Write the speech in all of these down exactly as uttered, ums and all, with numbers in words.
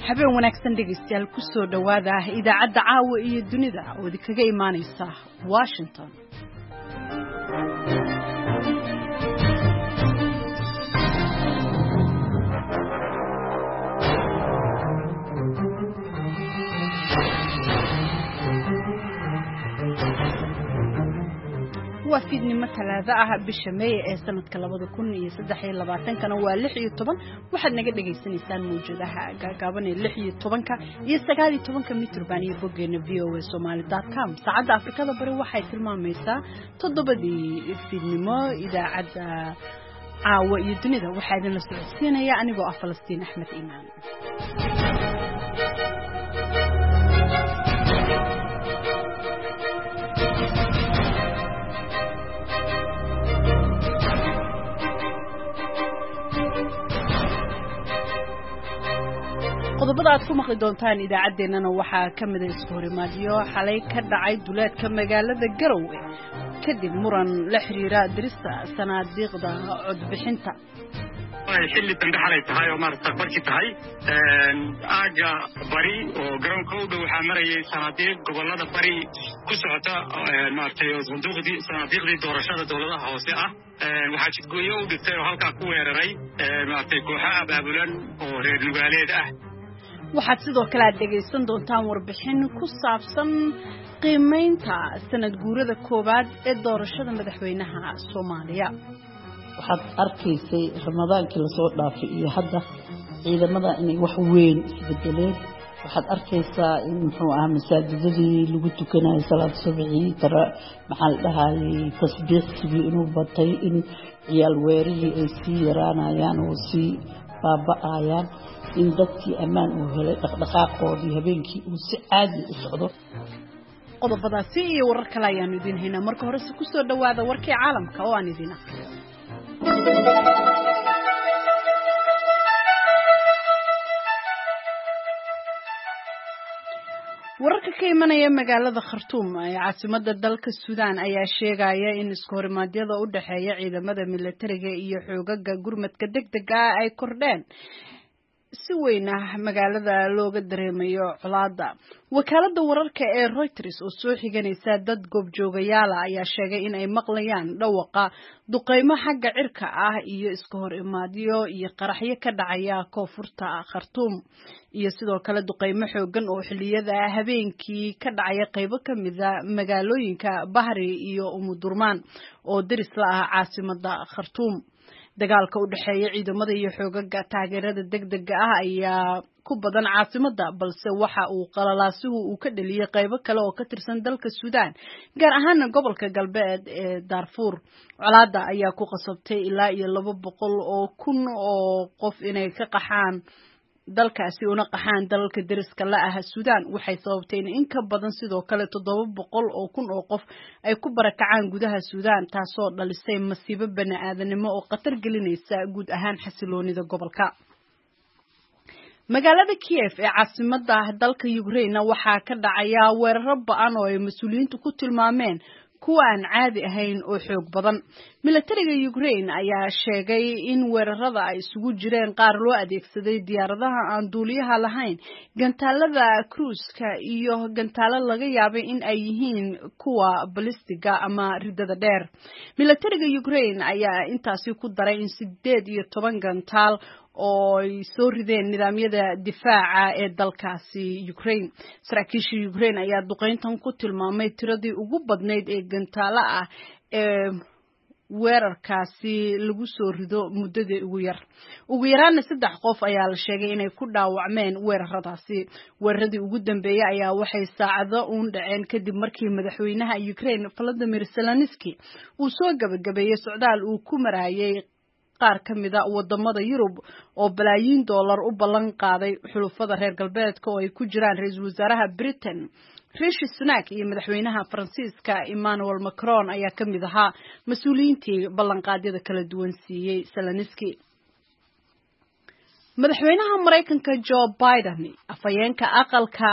habeen wanaagsan dhegeystayaal ku soo dhawaada idaacadda caawa iyo dunida oo idinkaga imaanaysa Washington. waa fiidnimo talaada ah bisha May ee sanadka labada kun iyo saddex iyo labaatan kana waa lix iyo toban waxaad naga dhageysanaysaan muujadaha gaagaaban ee lix iyo toban ka iyo sagaal iyo toban ka mitir baan iyo bogeena v o a somali dot com saacada Afrikada bari waxay tilmaamaysaa toddobadii fiidnimo idaacadda caawa iyo dunida waxaa idin la socodsiinaya anigoo ah Falastiin Axmed Iimaan. qodobada aad ku maqli doontaan idaacadeennana waxaa ka mid ah isku-horimaadyo xalay ka dhacay duleedka magaalada Garowe kadib muran la xiriira dirista sanaadiiqda codbixinta. xilli dambe xalay tahay oo maarta barki tahay aaga bari oo garoonka u dhow waxaa marayay sanaadiiq gobolada bari ku socota maartay sanduuqdii sanaadiiqdii doorashada dowladaha hoose ah waxaa jidgooyo u dhigtay oo halkaa ku weeraray maartay kooxaha abaabulan oo reer nugaaleed ah. waxaad sidoo kale aad dhegaysan doontaan warbixin ku saabsan qiimeynta sanad guurada koowaad ee doorashada madaxweynaha Soomaaliya. waxaad arkaysay ramadaankii la soo dhaafay iyo hadda ciidamada inay wax weyn isbedeleen waxaad arkaysaa in muxuu ahaa masaajidadii lagu tukanayo salaad subaxii tara maxaa la dhahayay tasbiixkii inuu batay in ciyaal weerihii ay sii yaraanayaan oo sii baaba'ayaan in dadkii ammaan uu helay dhaqdhaqaaqoodii habeenkii uu si caadi u socdo. qodobadaasi iyo warar kale ayaan idin haynaa marka hore si ku soo dhawaada warkii caalamka oo aan idin akhriyo. wararka ka imanaya magaalada Khartoum ee caasimadda dalka Suudaan ayaa sheegaya in isku-horimaadyada u dhaxeeya ciidamada militariga iyo xoogagga gurmadka degdega ah ay kordheen si weyn ah magaalada looga dareemayo colaada. wakaaladda wararka ee Reuters oo soo xiganaysa dad goobjoogayaal ah ayaa sheegay in ay maqlayaan dhawaqa duqeymo xagga cirka ah iyo iska hor imaadyo iyo qaraxyo ka dhacaya koonfurta Khartoum iyo sidoo kale duqeymo xoogan oo xilliyada habeenkii ka dhacaya qaybo ka mid ah magaalooyinka Bahri iyo Umudurmaan oo deris la ah caasimadda Khartoum. dagaalka u dhaxeeya ciidamada iyo xoogagga taageerada degdega ah ayaa ku badan caasimadda balse waxa uu qalalaasuhu uu ka dhaliyay qaybo kale oo ka tirsan dalka Suudaan gaar ahaan gobolka galbeed ee Darfur. colaada ayaa ku qasabtay ilaa iyo laba boqol oo kun oo qof inay ka qaxaan dalkaasi una qaxaan dalalka deriska la ah Suudaan waxay sababtay in ka badan sidoo kale toddoba boqol oo kun oo qof ay ku barakacaan gudaha Suudaan taasoo dhalisay masiibo bani'aadanimo oo khatar gelinaysa guud ahaan xasiloonida gobolka. magaalada Kiev ee caasimadda dalka Ukraine waxaa ka dhacaya weeraro ba'an oo ay mas'uuliyiintu ku tilmaameen kuwa aan caadi ahayn oo xoog badan. militariga Ukraine ayaa sheegay in weerarada ay isugu jireen qaar loo adeegsaday diyaaradaha aan duuliyaha lahayn, gantaalada cruise-ka iyo gantaalo laga yaabay in ay yihiin kuwa balistiga ama ridada dheer. militariga Ukraine ayaa intaasi ku daray in sideed iyo toban gantaal oo ay soo rideen nidaamyada difaaca ee dalkaasi Ukraine. saraakiisha Ukraine ayaa duqeyntan ku tilmaamay tiradii ugu badnayd ee gantaalo ah ee weerarkaasi lagu soo rido muddadii ugu yar. ugu yaraana saddex qof ayaa la sheegay inay ku dhaawacmeen weeraradaasi. weeraradii ugu dambeeyay ayaa waxay saacado uun dhaceen kadib markii madaxweynaha Ukraine Volodymyr Zelensky uu soo gabagabeeyay socdaal uu ku marayay qaar ka mid ah wadamada Yurub oo balaayiin dollar u ballan qaaday xulufada reer galbeedka oo ay ku jiraan ra'iisul wasaaraha Britain Rishi Sunak iyo madaxweynaha Faransiiska Emmanuel Macron ayaa ka mid ahaa mas'uuliyiintii ballanqaadyada kala duwan siiyay Zelensky. madaxweynaha Mareykanka Joe Biden afhayeenka aqalka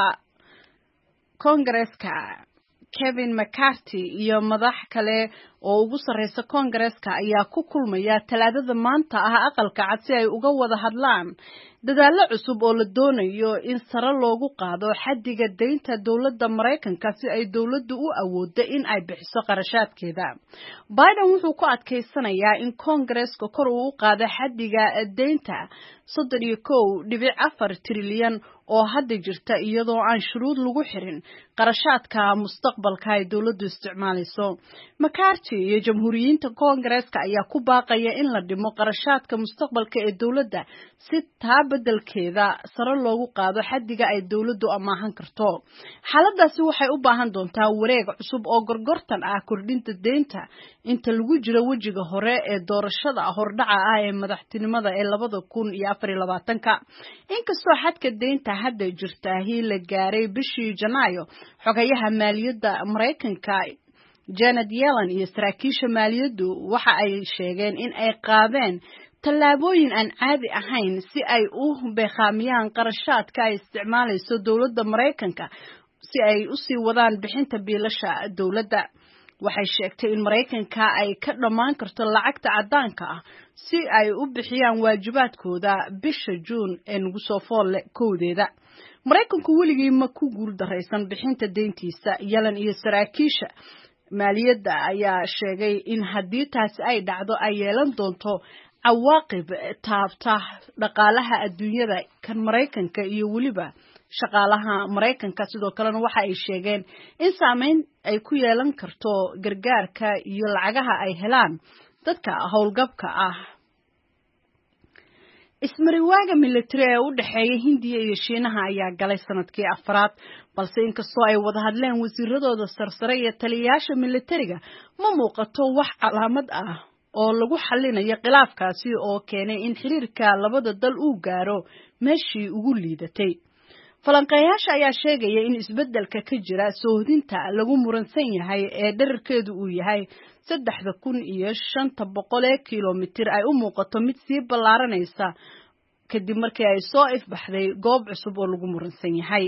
Congress-ka Kevin McCarthy iyo madax kale oo ugu sareysa Congress-ka ayaa ku kulmaya talaadada maanta ah aqalka cad si ay uga wada hadlaan dadaallo cusub oo la doonayo in sare loogu qaado xaddiga deynta dowladda Mareykanka si ay dowladdu u awooddo in ay bixiso qarashaadkeeda. Biden wuxuu ku adkeysanayaa in Congress-ka kor uu u qaado xaddiga deynta soddon iyo kow dhibic afar trilyan oo hadda jirta iyadoo aan shuruud lagu xirin qarashaadka mustaqbalka ay dowladdu isticmaalayso. McCarthy iyo jamhuuriyiinta Congress-ka ayaa ku baaqaya in la dhimo qarashaadka mustaqbalka ee dowladda si taa beddelkeeda sare loogu qaado xaddiga ay dowladdu amaahan karto. Xaaladdaasi waxay u baahan doontaa wareeg cusub oo gorgortan ah kordhinta deynta inta lagu jiro wejiga hore ee doorashada hordhaca ah ee madaxtinimada ee labada kun iyo afar iyo labaatanka. Inkastoo xadka deynta hadda jirtaahi la gaaray bishii Janaayo, xogayaha maaliyadda Mareykanka Janet Yellen iyo saraakiisha maaliyaddu waxa ay sheegeen in ay qaadeen tallaabooyin aan caadi ahayn si ay u beeqaamiyaan qarashaadka ay isticmaalayso dowladda Mareykanka si ay u sii wadaan bixinta biilasha dowladda. Waxay sheegtay in Mareykanka ay ka dhammaan karto lacagta caddaanka ah si ay u bixiyaan waajibaadkooda bisha Juun ee nagu soo fool kowdeeda. Mareykanku weligii ma ku guuldareysan bixinta deyntiisa. Yellen iyo saraakiisha maaliyadda ayaa sheegay in haddii taasi ay dhacdo ay yeelan doonto cawaaqib taabta dhaqaalaha adduunyada kan Mareykanka iyo weliba shaqaalaha Mareykanka. Sidoo kalena waxa ay sheegeen in saameyn ay ku yeelan karto gargaarka iyo lacagaha ay helaan dadka howlgabka ah. Ismariwaaga military ee u dhaxeeya Hindiya iyo Shiinaha ayaa galay sanadkii afraad, balse inkastoo ay wada hadleen wasiiradooda sarsare iyo taliyayaasha militariga, ma muuqato wax calaamad ah oo lagu xallinayo khilaafkaasi oo keenay in xiriirka labada dal uu gaaro meeshii ugu liidatay. Falanqeeyaasha ayaa sheegaya in isbeddelka ka jira soohdinta lagu muransan yahay ee dhererkeedu uu yahay saddexda kun iyo shanta boqol ee kiiloomitir ay u muuqato mid sii ballaaranaysa kadib markii ay soo ifbaxday goob cusub oo lagu muransan yahay.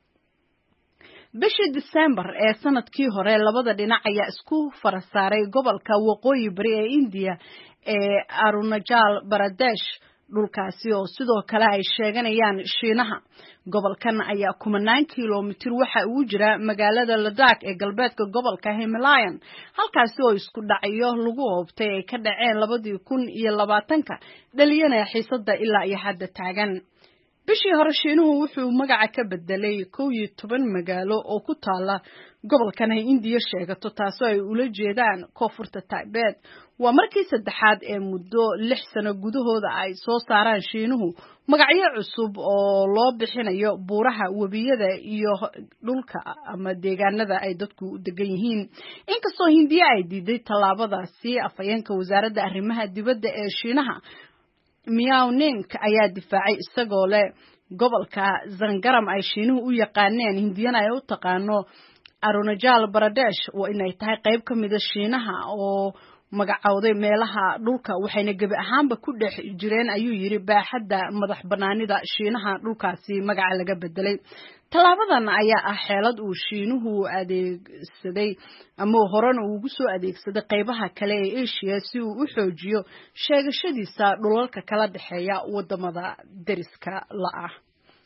Bishii December ee sanadkii hore labada dhinac ayaa isku farasaaray gobolka waqooyi bari ee India ee Arunachal Pradesh, dhulkaasi oo sidoo kale ay sheeganayaan Shiinaha. Gobolkan ayaa kumanaan kiiloomitir waxa uu jira magaalada Ladakh ee galbeedka gobolka Himalayan, halkaasi oo isku dhacyo lagu hoobtay ay ka dhaceen labadii kun iyo labaatanka dhaliyana xiisadda ilaa iyo hadda taagan. Bishii hore Shiinuhu wuxuu magaca ka bedelay kow iyo toban magaalo oo ku taala gobolkan ay India sheegato, taasoo ay ula jeedaan koonfurta Tibet. Waa markii saddexaad ee muddo lix sano gudahooda ay soo saaraan Shiinuhu magacyo cusub oo loo bixinayo buuraha, webiyada iyo dhulka ama deegaanada ay dadku degan yihiin. Inkastoo Hindiya ay diiday tallaabadaasi, afhayeenka wasaaradda arrimaha dibadda ee Shiinaha Miao Ning ayaa difaacay isagoo leh gobolka Zangaram ay Shiinuhu u yaqaaneen Hindiyana ay u taqaano Arunachal Pradesh waa inay tahay qayb ka mid ah Shiinaha oo magacawday meelaha dhulka, waxayna gebi ahaanba ku dhex jireen ayuu yiri baaxadda madax banaanida Shiinaha dhulkaasi magaca laga bedelay. Tallaabadan ayaa ah xeelad uu Shiinuhu adeegsaday ama horena ugu soo adeegsaday qaybaha kale ee Asia si uu u xoojiyo sheegashadiisa dhulalka kala dhaxeeya wadamada deriska la ah.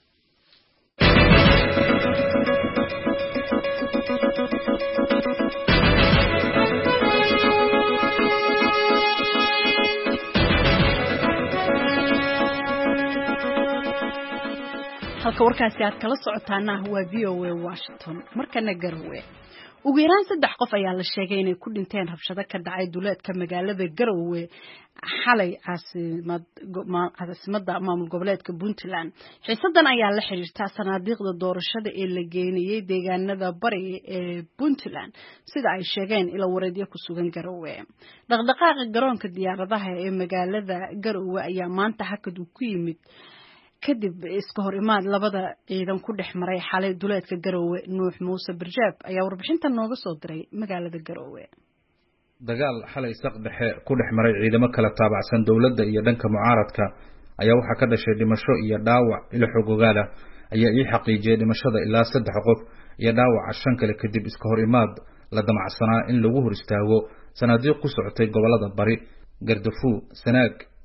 halka warkaasi aad kala socotaana waa V O A Washington. Markana Garowe, ugu yaraan saddex qof ayaa la sheegay inay ku dhinteen rabshado ka dhacay duleedka magaalada Garowe xalay caasimadda maamul goboleedka Puntland. Xiisadan ayaa la xiriirta sanaadiiqda doorashada ee la geynayay deegaanada bari ee Puntland sida ay sheegeen ila wareedyo ku sugan Garowe. Dhaqdhaqaaqa garoonka diyaaradaha ee magaalada Garowe ayaa maanta hakad ku yimid kadib iska hor imaad labada ciidan ku dhex maray xalay duleedka Garowe. Nuux Muuse Barjaab ayaa warbixintan nooga soo diray magaalada Garowe. dagaal xalay saq dhexe ku dhex maray ciidamo kala taabacsan dawladda iyo dhanka mucaaradka ayaa waxa ka dhashay dhimasho iyo dhaawac. ila xogogaada ayaa ii xaqiijiyay dhimashada ilaa saddex qof iyo dhaawac shan kale kadib iska hor imaad la damacsanaa in lagu hor istaago sanaadiiq ku socotay gobolada bari, Gardafu, Sanaag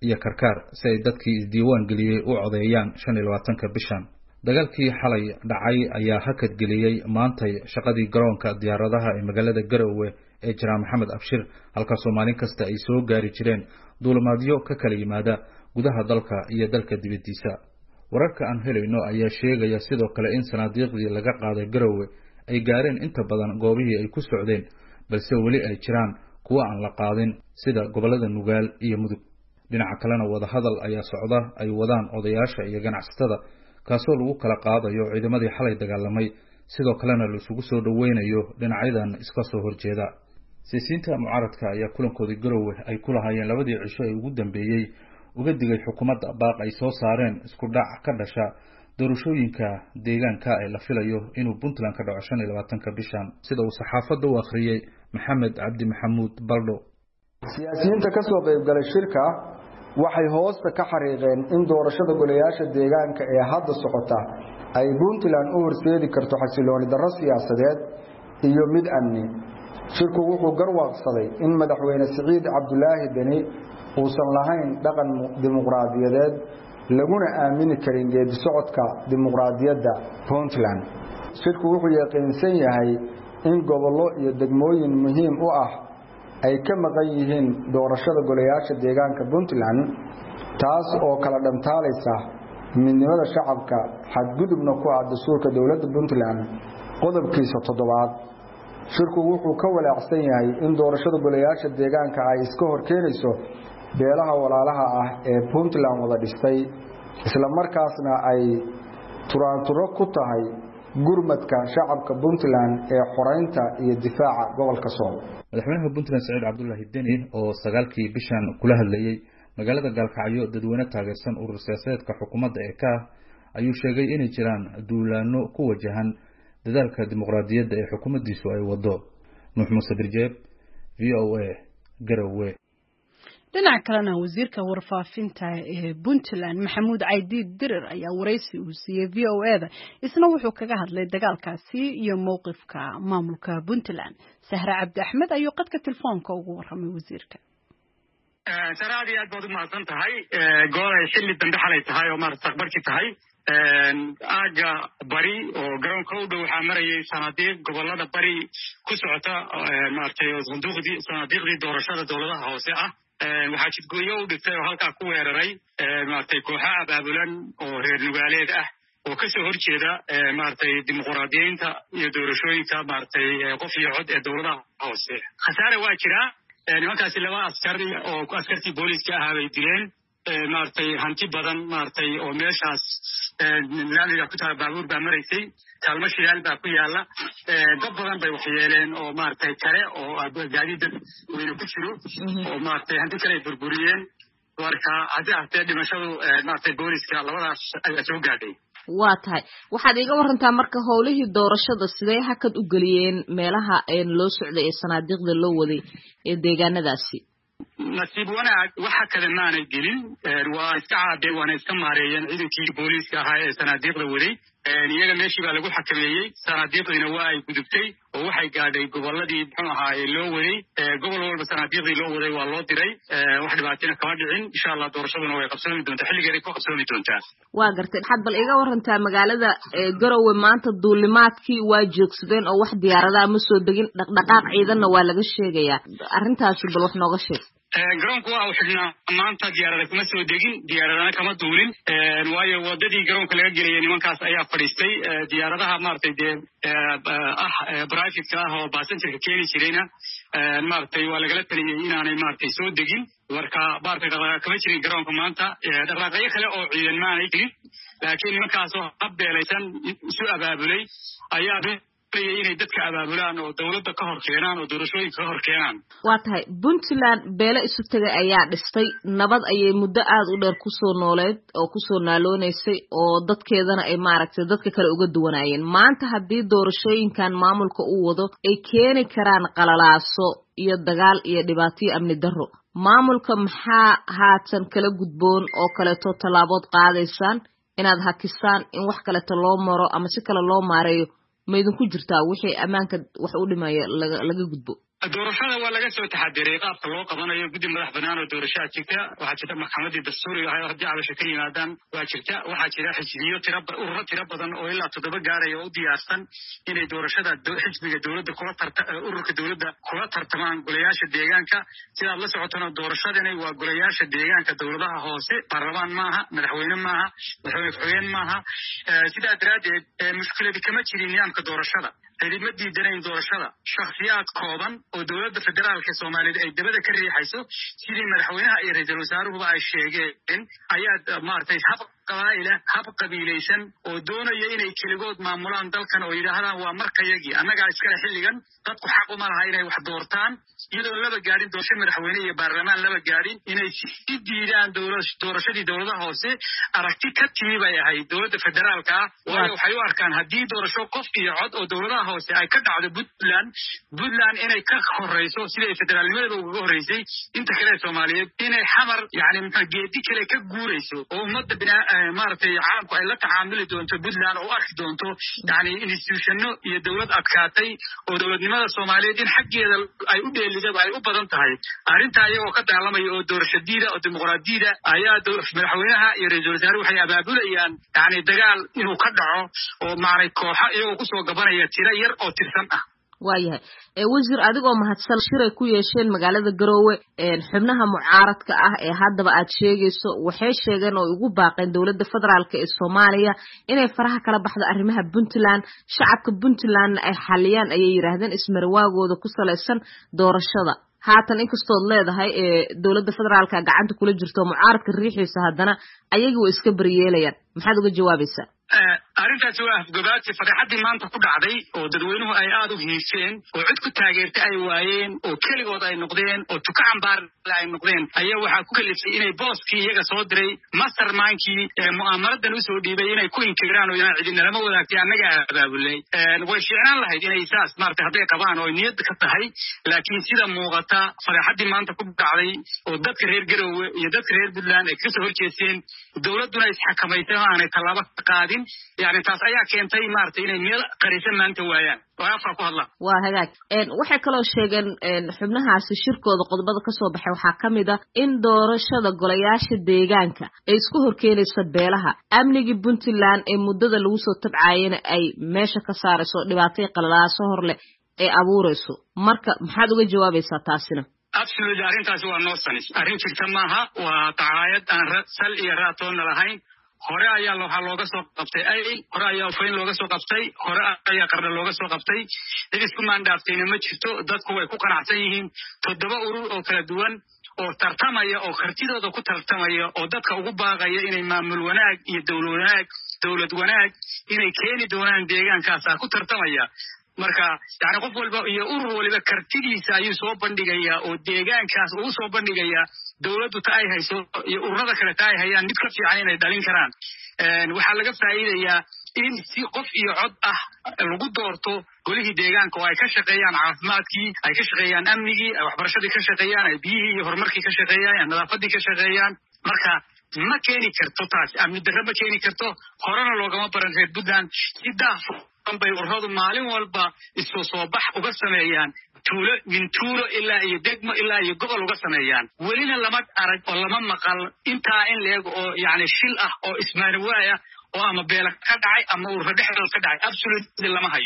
iyo Karkaar si ay dadkii isdiiwaan geliyay u codeeyaan shan iyo labaatanka bishan. Dagaalkii xalay dhacay ayaa hakad geliyay maantay shaqadii garoonka diyaaradaha ee magaalada Garowe ee Jira Maxamed Abshir, halkaas oo maalin kasta ay soo gaari jireen duulimaadyo ka kala yimaada gudaha dalka iyo dalka dibadiisa. Wararka aan helayno ayaa sheegaya sidoo kale in sanaadiiqdii laga qaaday Garowe ay gaareen inta badan goobihii ay ku socdeen, balse weli ay jiraan kuwa aan la qaadin sida gobolada Nugaal iyo Mudug. Dhinaca kalena wada hadal ayaa socda ay wadaan odayaasha iyo ganacsatada kaasoo lagu kala qaadayo ciidamadii xalay dagaalamay, sidoo kalena la isugu soo dhaweynayo dhinacyadan iska soo horjeeda. Siyaasiyiinta mucaaradka ayaa kulankoodii Garowe ay ku lahaayeen labadii cisho ee ugu dambeeyay uga digay xukuumadda baaq ay soo saareen isku dhac ka dhasha doorashooyinka deegaanka ee la filayo inuu Puntland ka dhaco shan iyo labaatanka bishan, sida uu saxaafadda u akhriyay Maxamed Cabdi Maxamuud Baldho. Siyaasiyiinta ka soo qayb galay shirka waxay hoosta ka xariiqeen in doorashada golayaasha deegaanka ee hadda socota ay Puntland u horseedi karto xasilooni darro siyaasadeed iyo mid amni. Shirku wuxuu garwaaqsaday in madaxweyne Siciid Cabdulaahi Deni uusan lahayn dhaqan dimuqraadiyadeed laguna aamini karin geedi socodka dimuqraadiyadda Puntland. Shirku wuxuu yaqiinsan yahay in gobollo iyo degmooyin muhiim u ah ay ka maqan yihiin doorashada golayaasha deegaanka Puntland, taas oo kala dhantaalaysa midnimada shacabka, xadgudubna ku ah dastuurka dowladda Puntland qodobkiisa toddobaad. Shirku wuxuu ka walaacsan yahay in doorashada golayaasha deegaanka ay iska horkeenayso beelaha walaalaha ah ee Puntland wada dhistay, isla markaasna ay turaanturo ku tahay gurmadka shacabka Puntland ee xoreynta iyo difaaca gobolka Sool. Madaxweynaha Puntland Siciid Cabdulaahi Deni oo sagaalkii bishan kula hadlayay magaalada Gaalkacyo dadweyne taageersan urur siyaasadeedka xukuumadda ee ka ayuu sheegay inay jiraan duulaano ku wajahan dadaalka dimuqraadiyadda ee xukuumaddiisu ay wado. Nuux Muuse Birjeeb, V O A, Garowe. dhinaca kalena wasiirka warfaafinta ee Puntland Maxamuud Caydiid Dirir ayaa wareysi uu siiyay V O A da isna wuxuu kaga hadlay dagaalkaasi iyo mowqifka maamulka Puntland. Sahra Cabdi Axmed ayuu qadka telefoonka ugu warramay wasiirka. Saraadi aad baad u mahadsan tahay. Goor ay xilli dambe xalay tahay oo maar taqbarki tahay. aaga bari oo garoonka u dhow waxaa marayay sanaadiiq gobolada bari ku socota maartay sanduuqdii sanaadiiqdii doorashada dowladaha hoose ah. waxaa jidgooyo u dhigtay oo halkaa ku weeraray maartay kooxaha abaabulan oo reer nugaaleed ah oo ka soo horjeeda maartay dimuqraadiyiinta iyo doorashooyinka maartay qof iyo cod ee dowladaha hoose. khasaare waa jira. nimankaasi laba askari oo askartii booliiska ahaa bay dileen. maartay hanti badan maartay oo meeshaas laamiga ku tahay baabuur baa maraysay, kaalmo shidaal baa ku yaala. dad badan bay waxyeeleen oo maartay kale oo gaadiid weyne ku jiro oo maartay hanti kale ay burburiyeen. marka hadii ahtee dhimashadu maartay booliiska labadaas ayaa soo gaadhay. waa tahay waxaad iga warantaa marka howlihii doorashada sidee hakad u geliyeen meelaha loo socday ee sanaadiiqda loo waday ee deegaanadaasi? nasiib wanaag waxa kale maanay gelin. waa iska caabeen waana iska maareeyeen ciidankii booliiska ahaa ee sanaadiiqda waday. iyaga meeshii baa lagu xakameeyey. sanaadiiqdiina waa ay gudubtay oo waxay gaadhay goboladii muxuu ahaa ee loo waday. gobol walba sanaadiiqdii loo waday waa loo diray. wax dhibaatina kama dhicin. insha allah doorashaduna way qabsoomi doontaa, xilligeeday ku qabsoomi doontaa. waa gartay. waxaad bal iga warantaa magaalada Garowe maanta duulimaadkii waa joogsadeen oo wax diyaaradaha ma soo degin, dhaqdhaqaaq ciidanna waa laga sheegayaa. arrintaasi bal wax nooga sheeg. garoonku waa uu xidhnaa maanta, diyaarada kuma soo degin, diyaaradana kama duulin. waayo wadadii garoonka laga gelayay nimankaas ayaa fadhiistay. diyaaradaha maaragtay dee ah private-ka ah oo passengerka keeni jirayna maaragtay waa lagala taliyey inaanay maaragtay soo degin. marka baarka dhaqdhaqaaq kama jirin garoonka maanta. dhaqdhaqaaqyo kale oo ciidan maanay jirin, laakiin nimankaas oo habbeelaysan isu abaabulay ayaa inay dadka abaabulaan oo dawladda ka hor keenaan oo doorashooyinka ka hor keenaan. waa tahay Puntland beelo isu tagay ayaa dhistay, nabad ayay muddo aad u dheer kusoo nooleed oo kusoo naaloonaysay oo dadkeedana ay maaragtay dadka kale uga duwanaayeen. maanta haddii doorashooyinkan maamulka uu wado ay keeni karaan qalalaaso iyo dagaal iyo dhibaatyo amni darro, maamulka maxaa haatan kala gudboon oo kaleeto tallaabood qaadaysaan inaad hakisaan in wax kaleeto loo maro ama si kale loo maareeyo ma idinku jirtaa wixii ammaanka wax u dhimaya laga laga gudbo? doorashada waa laga soo taxadiray qaabka loo qabanayo guddi madax bannaan oo doorashada jirta waxaa jirta maxkamadii dastuuriga ahay oo haddii cabasho ka yimaadaan waa jirta waxaa jira xisbiyo tira ururo tiro badan oo ilaa toddoba gaaraya oo u diyaarsan inay doorashada xisbiga dowladda kula tarta ururka dowladda kula tartamaan golayaasha deegaanka sidaad la socotana doorashadani waa golayaasha deegaanka dowladaha hoose baarlamaan maaha madaxweyne maaha madaxweyne ku-xigeen maaha sidaa daraaddeed mushkiladi kama jirin nidaamka doorashada ma diidanayn doorashada shakhsiyaad kooban oo dowladda federaalka Soomaaliyeed ay dabada ka riixayso sidii madaxweynaha iyo ra'iisul wasaaruhu ay sheegeen ayaa maartay hab qabaa'ila hab qabiilaysan oo doonaya inay keligood maamulaan dalkan oo yiraahdaan waa markayagii annaga iskala xilligan dadku xaq uma laha inay wax doortaan iyadoo laba gaarin doorasho madaxweyne iyo baarlamaan laba gaarin inay si diidaan doorashadii dowladaha hoose aragti ka tiibay ahayd dowladda federaalka waayo waxay u arkaan haddii doorasho qof iyo cod oo dowladaha hoose ay ka dhacdo Puntland Puntland inay ka horeyso sida federaalnimada ugu horeysay inta kale Soomaaliyeed inay xamar yaani maxaa geedi kale ka guureyso oo ummadda binaa maartay caalamku ay la tacaamuli doonto Puntland oo arki doonto yaani institutionno iyo dowlad adkaatay oo dowladnimada Soomaaliyeed in xaggeeda ay u dheelidaba ay u badan tahay arrinta ayagoo ka daalamaya oo doorashadiida oo dimuqraadiyada ayaa madaxweynaha iyo ra'iisul wasaaruhu waxay abaabulayaan yaani dagaal inuu ka dhaco oo maaray kooxo iyagoo ku soo gabanaya tira yar oo tirsan ah waayahay ee wasiir adigoo mahadsan shiray ku yeesheen magaalada Garowe ee xubnaha mucaaradka ah ee haddaba aad sheegayso waxay sheegeen oo ugu baaqeen dowladda federaalka ee Soomaaliya inay faraha kala baxdo arrimaha Puntland shacabka Puntland ay xaliyaan ayay yiraahdeen ismarwaagooda ku saleysan doorashada haatan inkastoo leedahay ee dowladda federaalka gacanta kula jirto mucaaradka riixiisa haddana ayagu way iska bariyeelayaan maxaad uga jawaabaysaa arrintaas waa afgabaadkii faraxadii maanta ku dhacday oo dadweynuhu ay aad u hiiseen oo cid ku taageertay ay waayeen oo keligood ay noqdeen oo tuka cambaar ay noqdeen ayaa waxaa ku kalifay inay booskii iyaga soo diray mastermindkii mu'aamaradan usoo dhiibay inay ku inkiraan oo inaan cidina lama wadaagtay annaga abaabulay way fiicnaan lahayd inay saas maartay hadday qabaan oo niyad ka tahay laakiin sida muuqata faraxadii maanta ku dhacday oo dadka reer Garowe iyo dadka reer Puntland ay kasoo horjeesteen dowladuna isxakamaytay oo aanay tallaabo ka qaadin يعني taas ayaa keentay maartay inay meel qarisan maanta waayaan oo afka ku hadla waa hagaag een waxay kaloo sheegeen een xubnahaasi shirkooda qodobada ka soo baxay waxa kamid ah in doorashada golayaasha deegaanka ay isku horkeenayso beelaha amniga Puntland ee muddada lagu soo tabcaayeen ay meesha ka saarayso dhibaatay qalalaaso horle ee abuurayso marka maxaad uga jawaabaysaa taasina absolutely arrintaasi waa noo sanis arrin jirta maaha waa taayad aan sal iyo raatoon lahayn hore ayaa waxa looga soo qabtay ay hore ayaa fayn looga soo qabtay hore ayaa qarna looga soo qabtay dad isku maandaaftayna ma jirto dadku way ku qanacsan yihiin toddoba urur oo kala duwan oo tartamaya oo kartidooda ku tartamaya oo dadka ugu baaqaya inay maamul wanaag iyo dawlad wanaag dawlad wanaag inay keeni doonaan deegaankaas ku tartamaya marka yaani qof walba iyo urur waliba kartidiisa ayuu soo bandhigaya oo deegaankaas uu soo bandhigaya dawladdu taay hayso iyo ururada kale taay hayaan mid ka fiican inay dhalin karaan een waxa laga faa'iideeyaa in si qof iyo cod ah lagu doorto golihii deegaanka oo ay ka shaqeeyaan caafimaadkii ay ka shaqeeyaan amnigii ay waxbarashadii ka shaqeeyaan ay biyihii iyo horumarkii ka shaqeeyaan nadaafadii ka shaqeeyaan marka ma keeni karto taas amni darro ma keeni karto horena loogama baran reer Puntland si daafo bay ururadu maalin walba isoo soo bax uga sameeyaan tuulo min tuulo ilaa iyo degmo ilaa iyo gobol uga sameeyaan welina lama arag oo lama maqal intaa in leeg oo yaani shil ah oo ismaan waaya oo ama beela ka dhacay ama urur dhexdooda ka dhacay absolutely lama hayo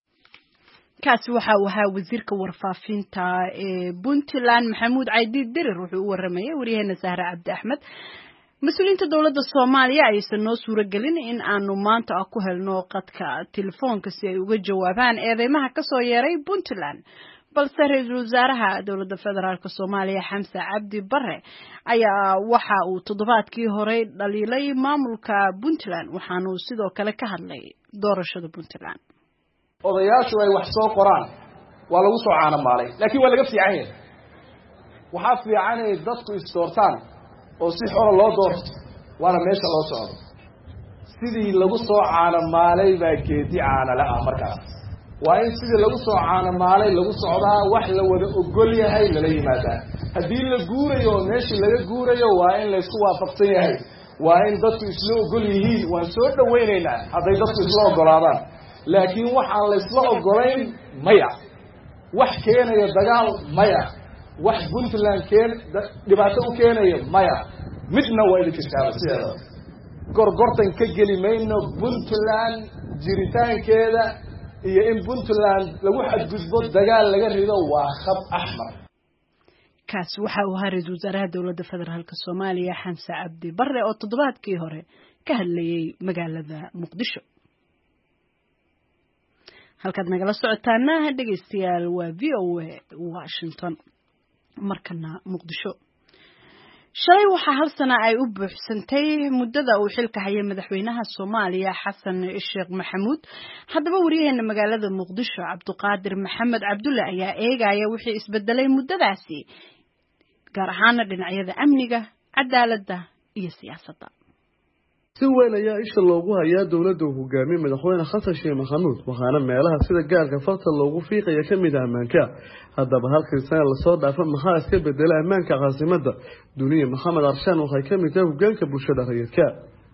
kaasi waxa uu ahaa wasiirka warfaafinta ee Puntland Maxamuud Caydi Dirir wuxuu u waramayay wariyaheena Sahra Cabdi Axmed مسؤولين دولة الصومالية aysan noo suura gelin in aanu maanta ku helno qadka telefoonka si ay uga jawaabaan eedeymaha ka soo yeeray Puntland balse ra'iisul wasaaraha dowladda federaalka Soomaaliya Xamse Cabdi Barre ayaa waxa uu toddobaadkii hore dhaliilay maamulka Puntland waxaanu sidoo kale ka hadlay doorashada Puntland odayaashu ay wax soo qoraan waa lagu soo caanamaalay laakiin waa laga fiican yahay waxa fiican ay dadku isdoortaan oo si xor loo doorto wala meesha loo socdo sidii lagu soo caanamaalay baa geedi caana la ah markaas waa in sidii lagu soo caanamaalay lagu socdaa wax la wada ogol yahay la yimaadaan hadii la guurayo meeshii laga guurayo waa in la isku waafaqsan yahay waa in dadku isla ogol yihiin waan soo dhaweynaynaa haday dadku isla ogolaadaan laakiin waxaan la isla ogolayn maya wax keenaya dagaal maya wax Puntland keen dhibaato u keenaya maya midna waa idin kistaaba sideeda gorgortan ka geli mayno Puntland jiritaankeeda iyo in Puntland lagu xadgudbo dagaal laga rido waa khab ahmar kaas waxa uu harid wasaaraha dawladda federaalka Soomaaliya Xamse Cabdi Barre oo toddobaadkii hore ka hadlayay magaalada Muqdisho halkaad nagala socotaana dhageystayaal waa V O A Washington markana Muqdisho shalay waxa hal sana ay u buuxsantay muddada uu xilka hayay madaxweynaha Soomaaliya Xasan Sheekh Maxamuud hadaba wariyaheena magaalada Muqdisho Cabduqaadir Maxamed Cabdulle ayaa eegaya wixii isbedelay muddadaasi gaar ahaan dhinacyada amniga cadaaladda iyo siyaasadda si weyn ayaa isha loogu hayaa dawladda hogaamiye madaxweyne Xasan Sheekh Maxamuud waxaana meelaha sida gaarka farta loogu fiiqaya kamid ah ammaanka haddaba halkii sana la soo dhaafay maxaa iska bedelay ammaanka caasimadda duniya Maxamed Arshaan waxay kamid tahay hogaanka bulshada rayidka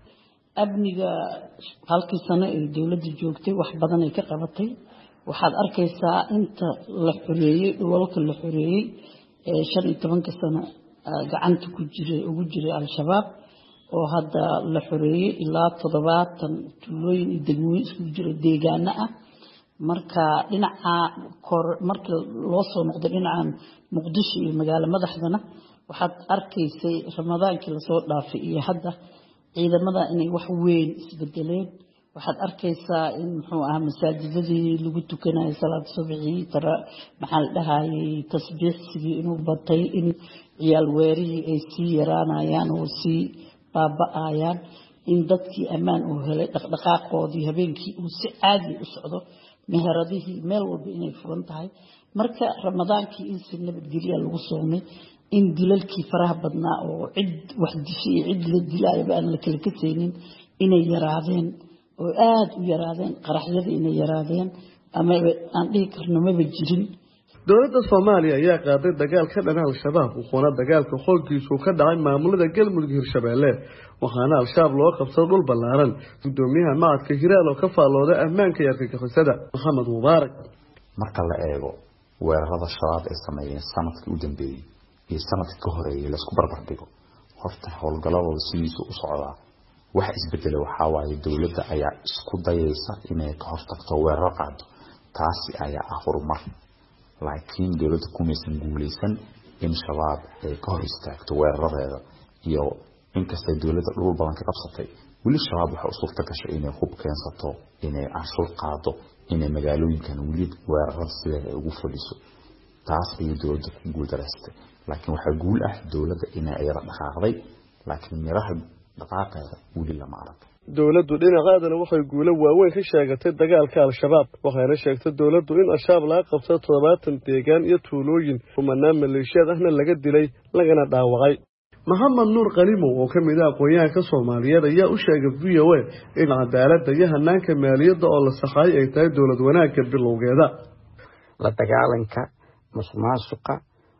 amniga halkii sana ee dawladda joogtay wax badan ay ka qabatay waxaad arkaysaa inta la xoreeyay dhulalka la xoreeyay ee shan iyo toban sano gacanta ku jiray ugu jiray al-shabaab oo hadda la xoreeyay ilaa toddobaatan tuulooyin iyo degmooyin isku jira deegaano ah marka dhinaca kor marka loo soo noqdo dhinacan Muqdisho iyo magaalo madaxdana waxaad arkaysay Ramadaankii la soo dhaafay iyo hadda ciidamada inay wax weyn isbedeleen waxaad arkaysaa in muxuu ahaa masaajidadii lagu tukanayo salaad subaxii tara maxaa la dhahayay tasbiixsigii inuu batay in ciyaal weerihii ay sii yaraanayaan oo sii baaba'ayaan in dadkii ammaan uu helay dhaqdhaqaaqoodii habeenkii uu si caadi u socdo meheradihii meel walba inay furan tahay marka Ramadaankii in si nabadgelyo lagu soomay in dilalkii faraha badnaa oo cid wax dishay cid la dilay baan la kala kasaynin inay yaraadeen oo aad u yaraadeen qaraxyada inay yaraadeen ama aan dhihi karno maba jirin dawladda Soomaaliya ayaa qaaday dagaal ka dhan ah al-shabaab wuxuuna dagaalka xooggiisu ka dhacay maamulada galmudug Hirshabeelle waxaana al-shabaab loo qabsaday dhul ballaaran gudoomiyaha macadka Hiraal oo ka faalooday ammaanka iyo argagixisada Maxamed Mubaarak marka la eego weerarada shabaab ee sameeyay sanadkii u dambeeyay iyo sanadkii ka horeeyay la isku barbar dhigo horta howlgalada sidiisu u socdaa wax isbedelay waxa waaye dawladda ayaa isku dayaysa inay ka hortagto weerar qaado taasi ayaa ah horumar laakiin dawladda kumaysan guuleysan in shabaab ay ka hor istaagto weeraradeeda iyo inkastay dawladda dhul badan ka qabsatay weli shabaab waxa u suurta gashay inay hub keensato inay canshuur qaado inay magaalooyinkan weli weerar sideeda ay ugu fadhiso taas ayay dawladda ku guuldareystay laakiin waxaa guul ah dawladda inay ayada dhaqaaqday laakiin miraha dhaqaaqeeda weli lama arag dawladdu dhinaceedana waxay guulo waaweyn ka sheegatay dagaalka al-shabaab waxayna sheegtay dawladdu in al-shabaab laga qabsay toddobaatan deegaan iyo tuulooyin kumanaan maleeshiyad ahna laga dilay lagana dhaawacay Maxamed Nuur Qalimo oo kamid ah aqoonyahanka Soomaaliyeed ayaa u sheegay V O A in cadaaladda iyo hanaanka maaliyadda oo la saxay ay tahay dawlad wanaagga bilowgeeda la dagaalanka musuqmaasuqa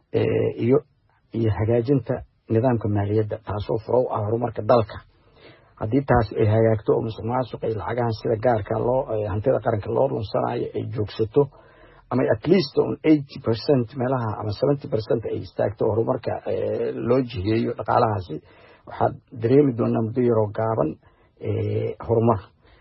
iyo iyo hagaajinta nidaamka maaliyadda taasoo furo ah horumarka dalka haddii taas ay hagaagto oo musuqmaasuqa iyo lacagahan sida gaarka loo hantida qaranka loo lunsanayo ay joogsato ama at least on eighty percent meelaha ama seventy percent ay istaagto horumarka loo jiheeyo dhaqaalahaasi waxaad dareemi doonaa muddo yaroo gaaban horumar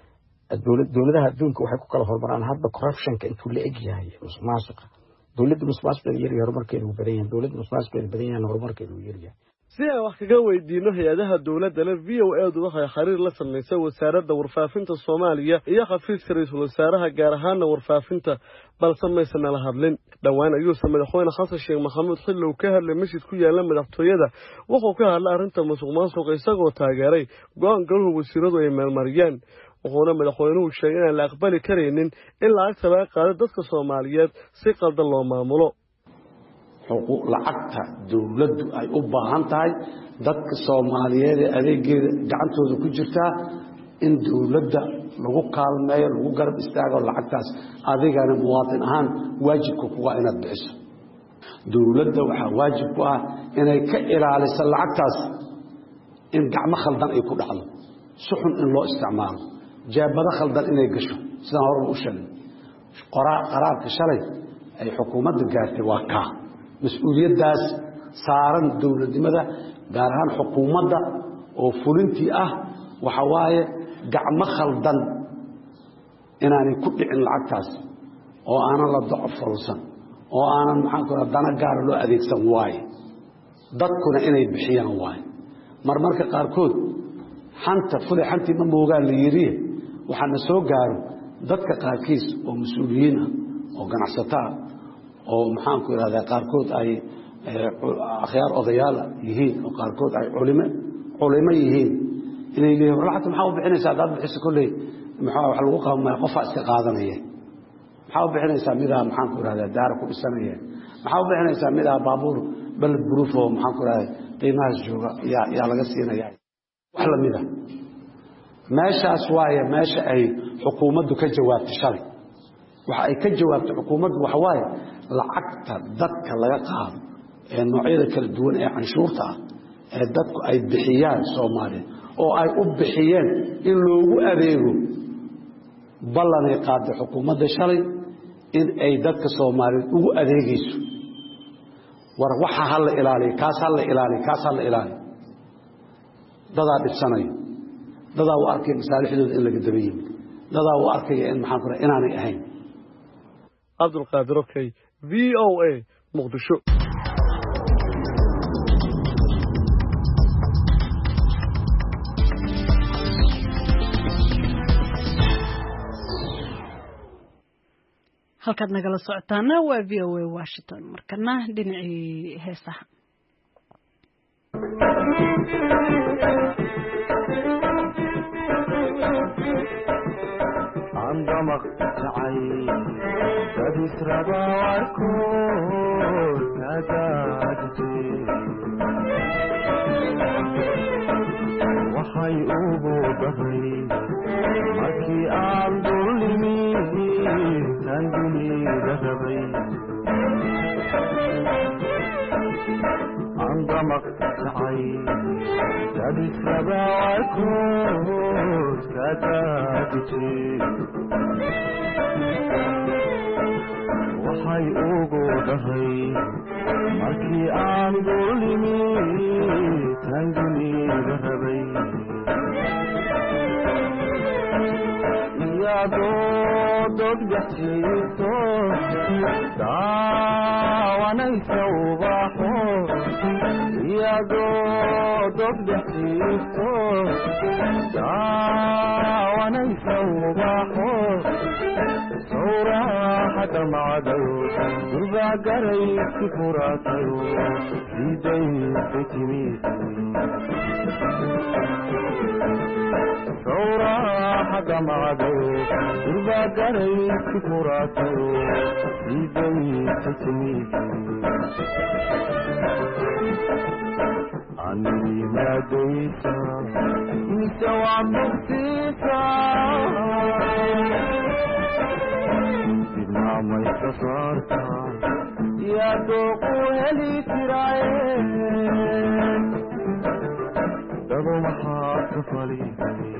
dawladaha adduunka waxay ku kala horumaraan hadba corruptionka intuu la eg yahay musuqmaasuqa dawladda musuqmaasuqeeda yar yahay horumarkeedu uu badan yahay dawladda musuqmaasuqeeda badan yahay horumarkeedu uu yar yahay si aan wax kaga weydiino hay'adaha dawladda la V O A du waxay xiriir la sameysay wasaaradda warfaafinta Soomaaliya iyo xafiiska ra'iisul wasaaraha gaar ahaan warfaafinta balse maysan la hadlin dhawaan ayuu madaxweyne Xasan Sheekh Maxamuud xilli uu ka hadlay masjid ku yaala madaxtooyada wuxuu ka hadlay arrinta musuqmaasuqa isagoo taageeray go'aan golaha wasiiradu ay meelmariyeen wuxuuna madaxweynuhu sheegay in aan la aqbali kareynin in lacagta laga qaado dadka Soomaaliyeed si qaldan loo maamulo xuquuq lacagta dawladdu ay u baahan tahay dadka Soomaaliyeed ee adeegeeda gacantooda ku jirta in dawladda lagu kaalmeeyo lagu garab istaago lacagtaas adigana muwaadin ahaan waajibka kuga inaad bixiso dawladda waxa waajib ku ah inay ka ilaaliso lacagtaas in gacmo khaldan ay ku dhacdo suxun in loo isticmaalo jaabada khaldan inay gasho sidaan hore u sheegay qoraa qaraarka shalay ay xukuumadda gaartay waa kaa mas-uuliyaddaas saaran dowladnimada gaar ahaan xukuumadda oo fulintii ah waxa waaye gacmo khaldan inaanay ku dhicin lacagtaas oo aanan la docofalsan oo aanan maxaan ku rahaa dana gaara loo adeegsan waaye dadkuna inay bixiyaan waaye marmarka qaarkood xanta fulay xantii ma moogaan la yiriye waxaana soo gaaro dadka qaarkiis oo mas-uuliyiin ah oo ganacsato ah oo maxaan ku ihahdaa qaarkood ay akhyaar odayaal yihiin oo qaarkood ay culimo culimo yihiin inay leeyihiin lacagta maxaa u bixinaysaa haddaad bixiso kolley maxaa wax lagu qabanmaya qofaa iska qaadanaya maxaa u bixinaysaa midaa maxaan ku ihahdaa daara ku dhisanaya maxaa u bixinaysaa midaa baabuur balad buruuf oo maxaan ku ihahdaa qiimahaas jooga yaa yaa laga siinaya wax lamida meeshaas waaye meesha ay xukuumaddu ka jawaabtay shalay waxa ay ka jawaabtay xukuumaddu waxa waaye lacagta dadka laga qaado ee noocyada kala duwan ee canshuurta ah ee dadku ay bixiyaan Soomaaliya oo ay u bixiyeen in loogu adeego ballanay qaaday xukuumadda shalay in ay dadka Soomaaliyeed ugu adeegayso war waxa hal la ilaaliyo kaas hal la ilaaliyo kaas hal la ilaaliyo dadaa dhibsanayo dadaa u arkay masaalixdooda in laga daba yimid dadaa u arkaya in maxaan ku rahay inaanay ahayn Cabdulqaadir Okay V O A Muqdisho halkaad nagala socotaana waa V O A Washington markana dhinacii heesaha عندما اقتعي فبسرب واركول نجاتي وحي أبو ظهري مكي عن ظلمي تنجني ذهبي عندما اقتعي فبسرب واركول نجاتي waxay ugu dhahay markii aan dulmi tanguniga rabay iyadoo dogdaxiito daawanaysa ubaxo iyadoo dogdaxiito daawanaysa ubaxo صورة معدو دربا قريت كفراتيو سيدي بتميتي صورة معدو دربا قريت كفراتيو سيدي بتميتي عني ما ديسا نسوى مبتيسا ما يتصارتا يا دوقو هلي تراين دادو محاك فليسي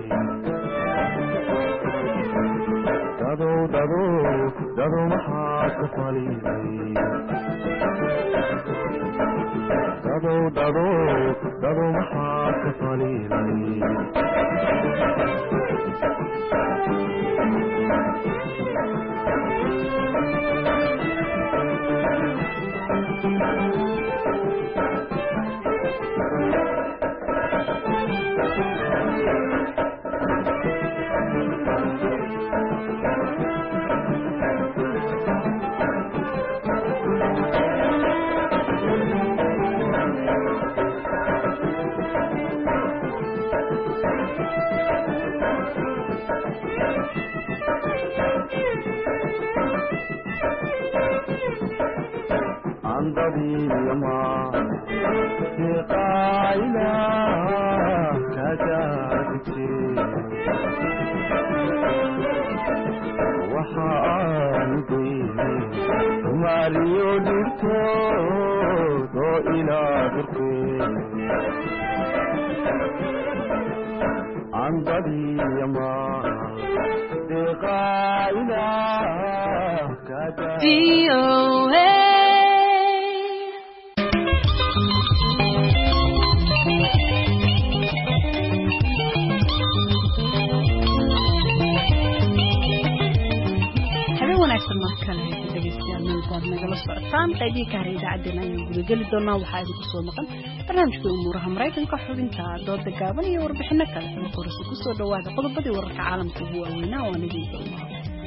دادو دادو دادو محاك فليسي دادو دادو دادو محاك فليسي يما قايلة كجاتي وحانقي ماليو درتو دو إلى درتي عن ضدي يما قايلة nagala socotaan qaybihii ka haray idaacaddeena ayaan gudageli doonaa waxaa idinku soo maqan barnaamijka umuuraha maraykanka xubinta dooda gaaban iyo warbixino kale xilka horese kusoo dhawaada qodobadii wararka caalamka ugu waaweynaa oo anagii doonaa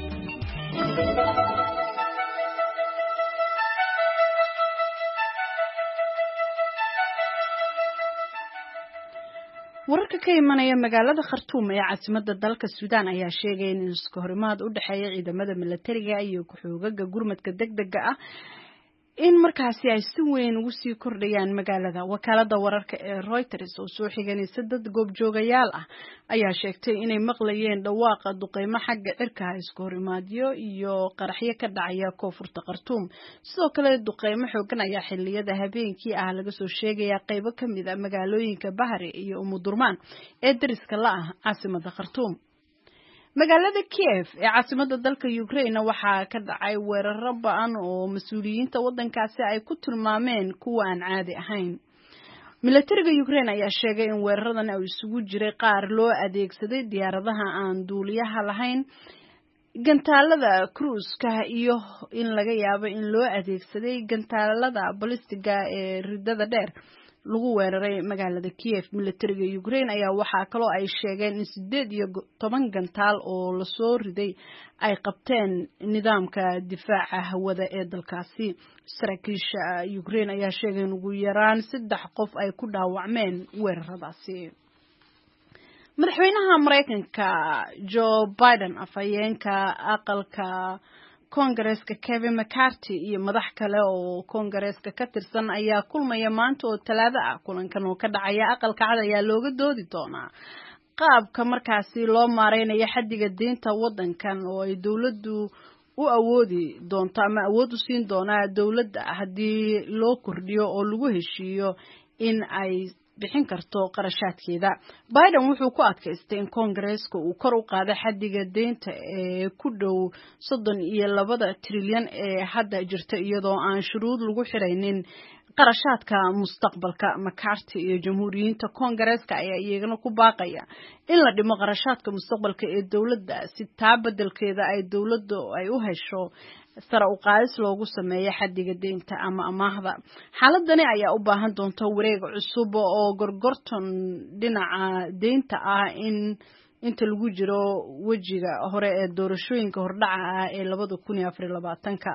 wararka ka imanaya magaalada Khartoum ee caasimadda dalka Suudaan ayaa sheegay in isku horimaad u dhaxeeya ciidamada militariga iyo ku-xigeenka gurmadka degdega ah in markaasi ay si weyn ugu sii kordhayaan magaalada. wakaalada wararka ee Reuters oo soo xiganaysa dad goobjoogayaal ah ayaa sheegtay inay maqlayeen dhawaaqa duqeymo xagga cirka ah isku horimaadyo iyo qaraxyo ka dhacaya koonfurta Khartoum. sidoo kale duqeymo xoogan ayaa xilliyada habeenkii ah laga soo sheegaya qaybo ka mid ah magaalooyinka Bahri iyo Umudurmaan ee dariska la ah caasimadda Khartoum. magaalada Kiev ee caasimadda dalka Ukraine waxaa ka dhacay weeraro ba'an oo mas'uuliyiinta waddankaasi ay ku tilmaameen kuwa aan caadi ahayn. militariga Ukraine ayaa sheegay in weeraradan ay isugu jiray qaar loo adeegsaday diyaaradaha aan duuliyaha lahayn, gantaalada cruise-ka iyo in laga yaabo in loo adeegsaday gantaalada ballistiga ee ridada dheer lagu weeraray magaalada Kiev. militariga Ukraine ayaa waxaa kaloo ay sheegeen in sideed iyo toban gantaal oo la soo riday ay qabteen nidaamka difaaca hawada ee dalkaasi. saraakiisha Ukraine ayaa sheegay in ugu yaraan saddex qof ay ku dhaawacmeen weeraradaasi. madaxweynaha Mareykanka Joe Biden afhayeenka aqalka Kongareeska Kevin McCarthy iyo madax kale oo Kongareeska ka tirsan ayaa kulmaya maanta oo Talaado ah. kulankan oo ka dhacaya aqalka cad ayaa looga doodi doonaa qaabka markaasi loo maareynayo xaddiga deynta waddankan oo ay dawladdu u awoodi doonto ama awood u siin doonaa dawladda haddii loo kordhiyo oo lagu heshiiyo in ay bixin karto qarashaadkeeda. Biden wuxuu ku adkaystay in Kongareeska uu kor u qaaday xaddiga deynta ee ku dhow soddon iyo laba trilyan ee hadda jirta iyadoo aan shuruud lagu xiraynin qarashaadka mustaqbalka. McCarthy iyo jamhuuriyiinta Kongareeska ayaa iyagana ku baaqaya in la dhimo qarashaadka mustaqbalka ee dawladda si taa beddelkeeda ay dawladdu ay u hesho sare u qaadis loogu sameeyo xaddiga deynta ama amaahda. xaaladani ayaa u baahan doonta wareeg cusub oo gorgortan dhinaca deynta ah in inta lagu jiro wajiga hore ee doorashooyinka hordhaca ah ee labada kun iyo afar iyo labaatanka.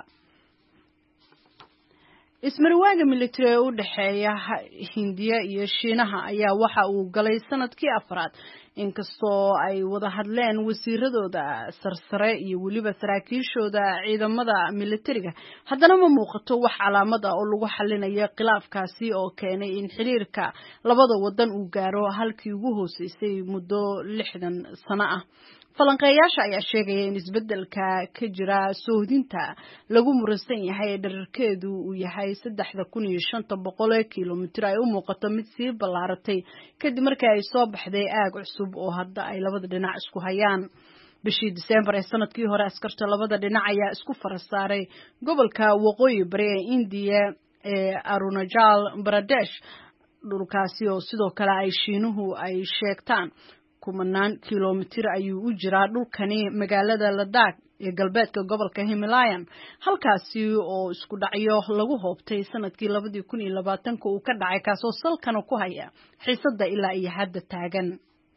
ismarwaaga military ee u dhaxeeya Hindiya iyo Shiinaha ayaa waxa uu galay sanadkii afraad inkastoo ay wada hadleen wasiiradooda sarsare iyo waliba saraakiishooda ciidamada militariga. haddana ma muuqato wax calaamad ah oo lagu xalinayo khilaafkaasi oo keenay in xiriirka labada wadan uu gaaro halkii ugu hooseysay muddo lixdan sano ah. falanqeeyaasha ayaa sheegaya in isbeddelka ka jira soodinta lagu muransan yahay dhererkeedu uu yahay saddex kun iyo shan boqol kiiloomitir ay u muuqato mid sii ballaaratay kadib markii ay soo baxday aag cusub oo hadda ay labada dhinac isku hayaan. bishii December ee sanadkii hore askarta labada dhinac ayaa isku farasaaray gobolka waqooyi bari ee India ee Arunachal Pradesh, dhulkaasi oo sidoo kale ay Shiinuhu ay sheegtaan kumanaan kiiloomitir ayuu u jiraa dhulkani magaalada Ladakh ee galbeedka gobolka Himalayan, halkaasi oo isku dhacyo lagu hoobtay sanadkii laba kun iyo labaatan uu ka dhacay kaasoo salkana ku haya xiisadda ilaa iyo hadda taagan.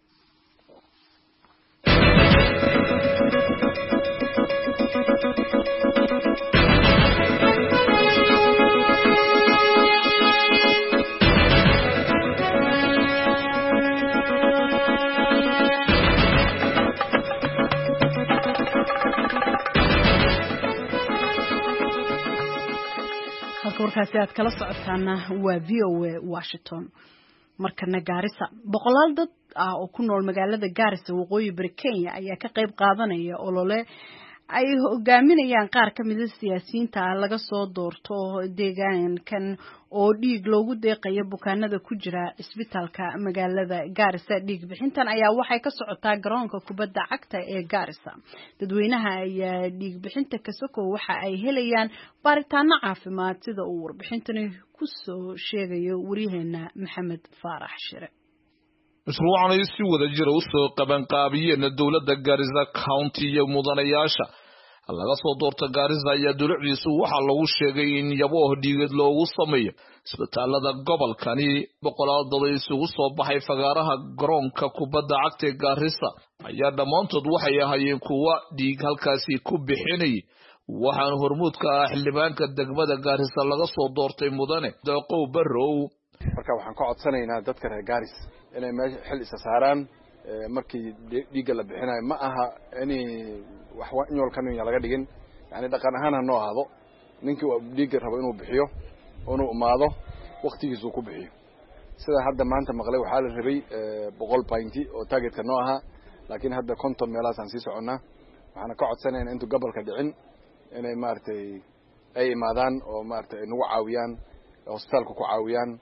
warkaasi aad kala socotaana waa V O A Washington. markana Gaarisa boqolaal dad ah oo ku nool magaalada Gaarisa waqooyi bari Kenya ayaa ka qayb qaadanaya olole ay hogaaminayaan qaar ka mid ah siyaasiyiinta laga soo doorto deegaankan oo dhiig loogu deeqayo bukaanada ku jira isbitaalka magaalada Garissa. Dhiig bixintan ayaa waxay ka socotaa garoonka kubadda cagta ee Garissa. Dadweynaha ayaa dhiig bixinta ka sokow waxa ay helayaan baaritaano caafimaad sida uu warbixintani ku soo sheegayo wariyaheena Maxamed Faarax Shire. mashruucan ay si wada jira u soo qaban qaabiyeen dawladda Garissa County iyo mudanayaasha laga soo doorto Garissa ayaa dowladdiisu waxa lagu sheegay in yabo dhiigad loogu sameeyo isbitaalada gobolkani boqolaal dad isugu soo baxay fagaaraha garoonka kubadda cagta ee Garissa ayaa dhamaantood waxay ahaayeen kuwa dhiig halkaasi ku bixinay waxaan hormuudka ah xildhibaanka degmada Garissa laga soo doortay mudane Deeqow Barrow. marka waxaan ka codsanaynaa dadka reer Garissa inay meesha xil isa saaraan markii dhiigga la bixinayo ma aha inay wax inyoolkan laga dhigin yani dhaqan ahaan noo ahado ninkii uu dhiigga rabo inuu bixiyo oo uu umaado waqtigiisu ku bixiyo sida hadda maanta maqlay waxa la rabay boqol painti oo targetka noo aha laakiin hadda konton meelaas aan sii soconnaa waxaan ka codsanaynaa intuu gobolka dhicin inay maartay ay imaadaan oo maartay nagu caawiyaan hospitaalka ku caawiyaan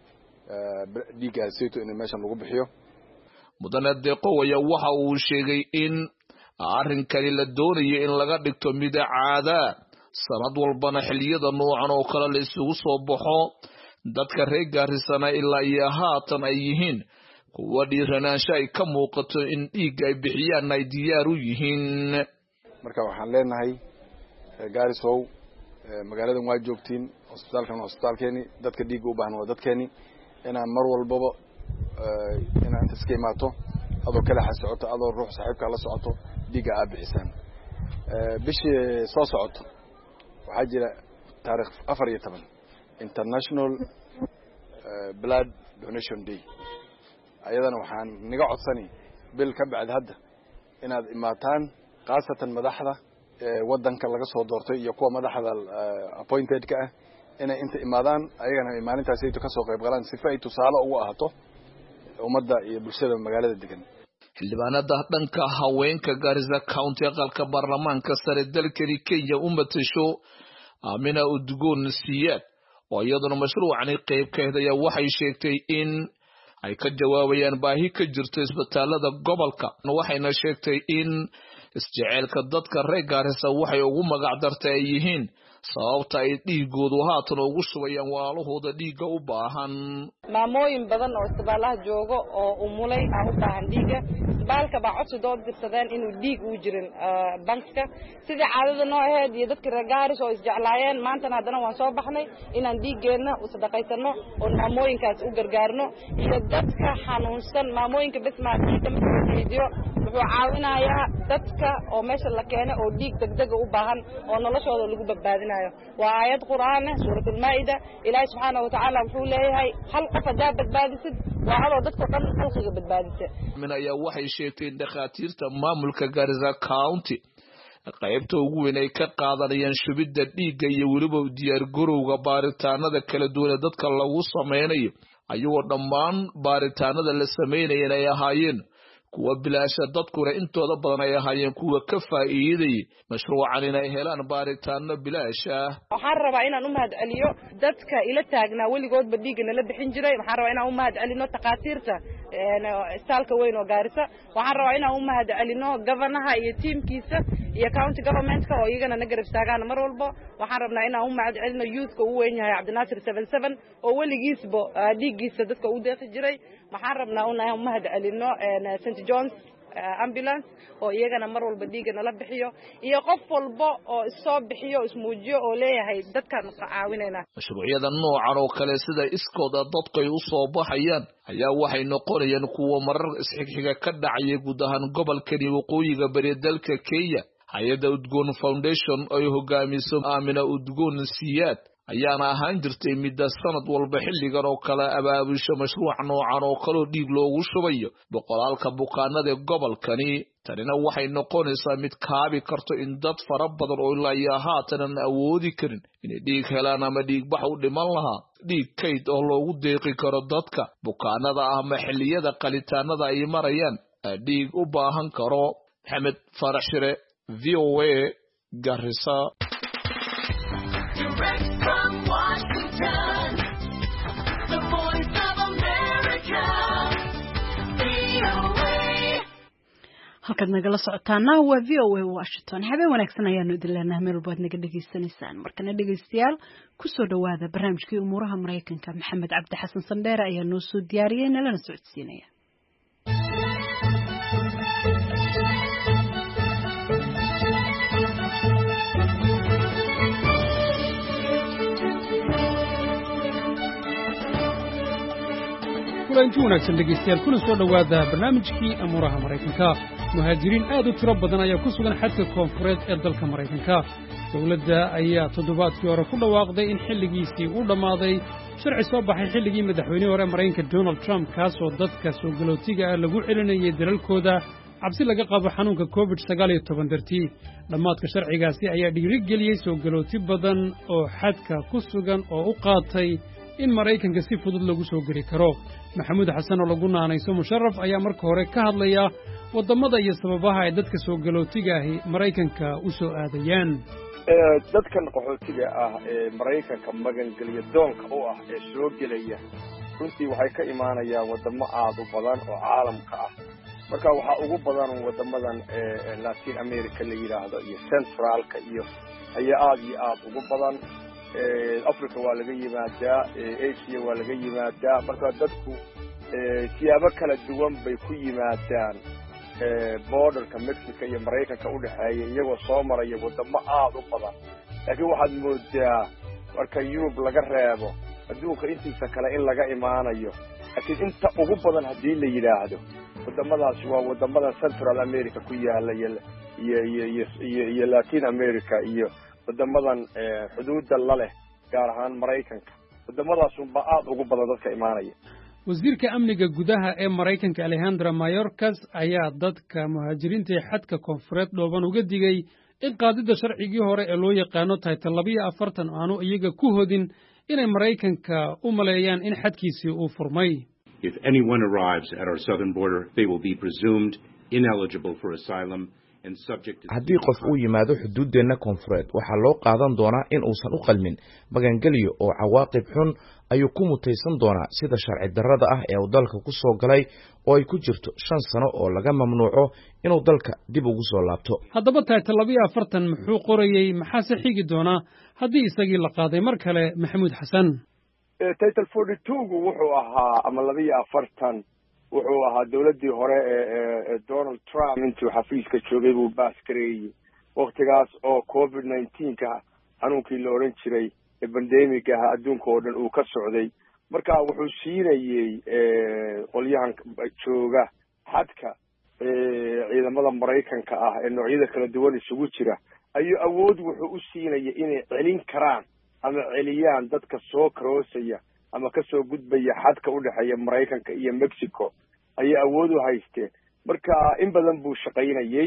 dhiigga sayto in meeshan lagu bixiyo. mudane Deeqow ayaa waxa uu sheegay in arrinkani la doonayo in laga dhigto mid caada sanad walbana xilliyada noocan oo kale la isugu soo baxo dadka reer Garissa ilaa iyo haatan ay yihiin kuwa dhiiranaansho ay ka muuqato in dhiig ay bixiyaan ay diyaar u yihiin. marka waxaan leenahay Garissa magaaladan waa joogtiin hospitaalkan hospitaalkeeni dadka dhiig u baahan waa dadkeeni inaan mar walbaba inaan inta iska imaato adoo kala xasocoto adoo ruux saaxiibka la socoto dhiiga aad bixisaan. bishii soo socoto waxaa jira taariikh afar iyo toban International Blood Donation Day ayadana waxaan niga codsani bil ka bacd hadda inaad imaataan qaasatan madaxda wadanka laga soo doortay iyo kuwa madaxda appointed ka ah inay inta imaadaan ayagana maalintaas ay ka soo qayb galaan si ay tusaale ugu ahaato ummadda iyo bulshada magaalada degan. xildhibaanada dhanka haweenka Garissa County aqalka baarlamaanka sare dalkani Kenya u matasho Amina Udgoon Siyaad oo iyaduna mashruucan qayb ka ah waxay sheegtay in ay ka jawaabayaan baahi ka jirta isbitaalada gobolka waxayna sheegtay in isjecelka dadka reer Garissa waxay ugu magac dartay ay yihiin sababta ay dhiigoodu haatan ugu shubayaan walaalahooda dhiigga u baahan. maamooyin badan oo isbitaalaha joogo oo umulay ah u baahan dhiigga isbitaalka baa codsi dood dirsadeen inuu dhiig u jirin banka sida caadada noo ahayd iyo dadka reer Garissa oo isjeclaayeen maantana haddana waan soo baxnay inaan dhiiggeena u sadaqaysano oo maamooyinkaas u gargaarno iyo dadka xanuunsan maamooyinka bas ma dhiigga video wuxuu caawinayaa dadka oo meesha la keenay oo dhiig degdeg u baahan oo noloshooda lagu badbaadinayo waa aayad quraan ah suuratul maa'ida ilaahay subhanahu wa ta'ala wuxuu leeyahay hal qof hadaa badbaadisid waa adoo dadka dhan xalqiga badbaadisa. min ayaa waxay sheegtay dhakhaatiirta maamulka Garissa County qaybta ugu weyn ay ka qaadanayaan shubidda dhiigga iyo weliba diyaar garowga baaritaanada kala duwan dadka lagu sameynayo ayagoo dhammaan baaritaanada la sameynayeen ay ahaayeen kuwa bilaasha dadkuna intooda badan ay ahaayeen kuwa ka faa'iiday mashruucan inay helaan baaritaano bilaasha. waxaan rabaa inaan u mahad celiyo dadka ila taagnaa weligoodba dhiigga nala bixin jiray waxaan rabaa inaan u mahad celino takhaatiirta isbitaalka weyn oo Garissa waxaan rabaa inaan u mahad celino governaha iyo teamkiisa iyo county governmentka oo iyagana na garab taagaan mar walba waxaan rabnaa inaan u mahad celino youthka uu weyn yahay Cabdinaasir seven seven oo weligiisba dhiiggiisa dadka u deeqi jiray waxaan rabnaa inaan u mahad celino Saint John's ambulance oo iyagana mar walba dhiigga nala bixiyo iyo qof walba oo soo bixiyo ismuujiyo oo leeyahay dadkan caawinayna. mashruucyada noocan oo kale sida iskooda dadku ay u soo baxayaan ayaa waxay noqonayaan kuwa marar isxigxiga ka dhacay guud ahaan gobolkani waqooyiga bari dalka Kenya. hay'adda Udgoon Foundation oo hogaamiso Amina Udgoon Siyaad ayaana ahaan jirtay midda sanad walba xilligan oo kale abaabusho mashruuc noocan oo kale dhiig loogu shubayo boqolaalka bukaanada gobolkani. tanina waxay noqonaysaa mid kaabi karto in dad fara badan oo ilaa iyo haatan aan awoodi karin inay dhiig helaan ama dhiig bax u dhiman lahaa dhiig kayd oo loogu deeqi karo dadka bukaanada ah ama xilliyada qalitaanada ay marayaan dhiig u baahan karo. Maxamed Faarax Shire, V O A, Garissa. halkaad nagala socotaana waa v o a Washington. habeen wanaagsan ayaanu idin leenahay meel walba aad naga dhegaysanaysaan. markana dhegaystayaal kusoo dhawaada barnaamijkii umuuraha Mareykanka. Maxamed Cabdi Xasan Sandheere ayaa noo soo diyaariyay nalana socodsiinaya. kulanti wanaagsan dhegaystayaal kuna soo dhawaada barnaamijkii umuuraha Mareykanka. muhaajiriin aad u tiro badan ayaa ku sugan xadka koonfureed ee dalka Mareykanka. dawladda ayaa toddobaadkii hore ku dhawaaqday in xilligiisii uu dhammaaday sharci soo baxay xilligii madaxweynihii hore Mareykanka Donald Trump kaasoo dadka soo galootiga ah lagu celinayay dalalkooda cabsi laga qabo xanuunka covid sagaal iyo toban dartii. dhammaadka sharcigaasi ayaa dhiirigeliyey soo galooti badan oo xadka ku sugan oo u qaatay in Mareykanka si fudud lagu soo geli karo. maxamuud xasan oo lagu naanayso musharraf ayaa marka hore ka hadlaya wadamada iyo sababaha ay dadka soo galootiga ahi Mareykanka u soo aadayaan. dadkan qaxootiga ah ee Mareykanka magangeliya doonka u ah ee soo gelaya runtii waxay ka imaanayaan wadamo aad u badan oo caalamka ah. marka waxa ugu badan wadamadan ee Latin America la yiraahdo iyo Centralka iyo ayaa aad iyo aad ugu badan. Africa waa laga yimaadaa, Asia waa laga yimaadaa. marka dadku siyaabo kala duwan bay ku yimaadaan borderka Mexico iyo Mareykanka u dhaxeeya iyagoo soo maraya wadamo aad u badan. laakiin waxaad moodaa marka Yurub laga reebo adduunka intiisa kale in laga imaanayo. laakiin inta ugu badan haddii la yidhaahdo wadamadaasi waa wadamada Central America ku yaala iyo iyo iyo iyo Latin America iyo wadamadan xuduudda la leh gaar ahaan Mareykanka. wadamadaas unba aad ugu badan dadka imaanaya. wasiirka amniga gudaha ee Mareykanka Alejandro Mayorkas ayaa dadka muhaajiriinta ee xadka koonfureed dhooban uga digay in qaadida sharcigii hore ee loo yaqaano Title laba iyo afartan aanu iyaga ku hodin inay Mareykanka u maleeyaan in xadkiisii uu furmay. If anyone arrives at our southern border, they will be presumed ineligible for asylum. haddii qof uu yimaado xuduuddeenna koonfureed waxaa loo qaadan doonaa in uusan u qalmin magangeliyo oo cawaaqib xun ayuu ku mutaysan doonaa sida sharci darrada ah ee uu dalka ku soo galay oo ay ku jirto shan sano oo laga mamnuuco inuu dalka dib ugu soo laabto. haddaba Title laba iyo afartan muxuu qorayey maxaase xigi doonaa haddii isagii la qaaday mar kale? maxamuud xasan. Title forty-two wuxuu ahaa ama laba iyo afartan wuxuu ahaa dawladdii hore ee Donald Trump intuu xafiiska joogay buu baas gareeyay waqtigaas oo covid nineteen ka xanuunkii la oran jiray ee pandemic ah adduunka oo dhan uu ka socday. marka wuxuu siinayay qolyahan jooga xadka ciidamada Mareykanka ah ee noocyada kala duwan isugu jira ayuu awood wuxuu u siinayay inay celin karaan ama celiyaan dadka soo crossaya ama ka soo gudbaya xadka u dhaxeeya Mareykanka iyo Mexico ay awood u haysteen. marka in badan buu shaqaynayay.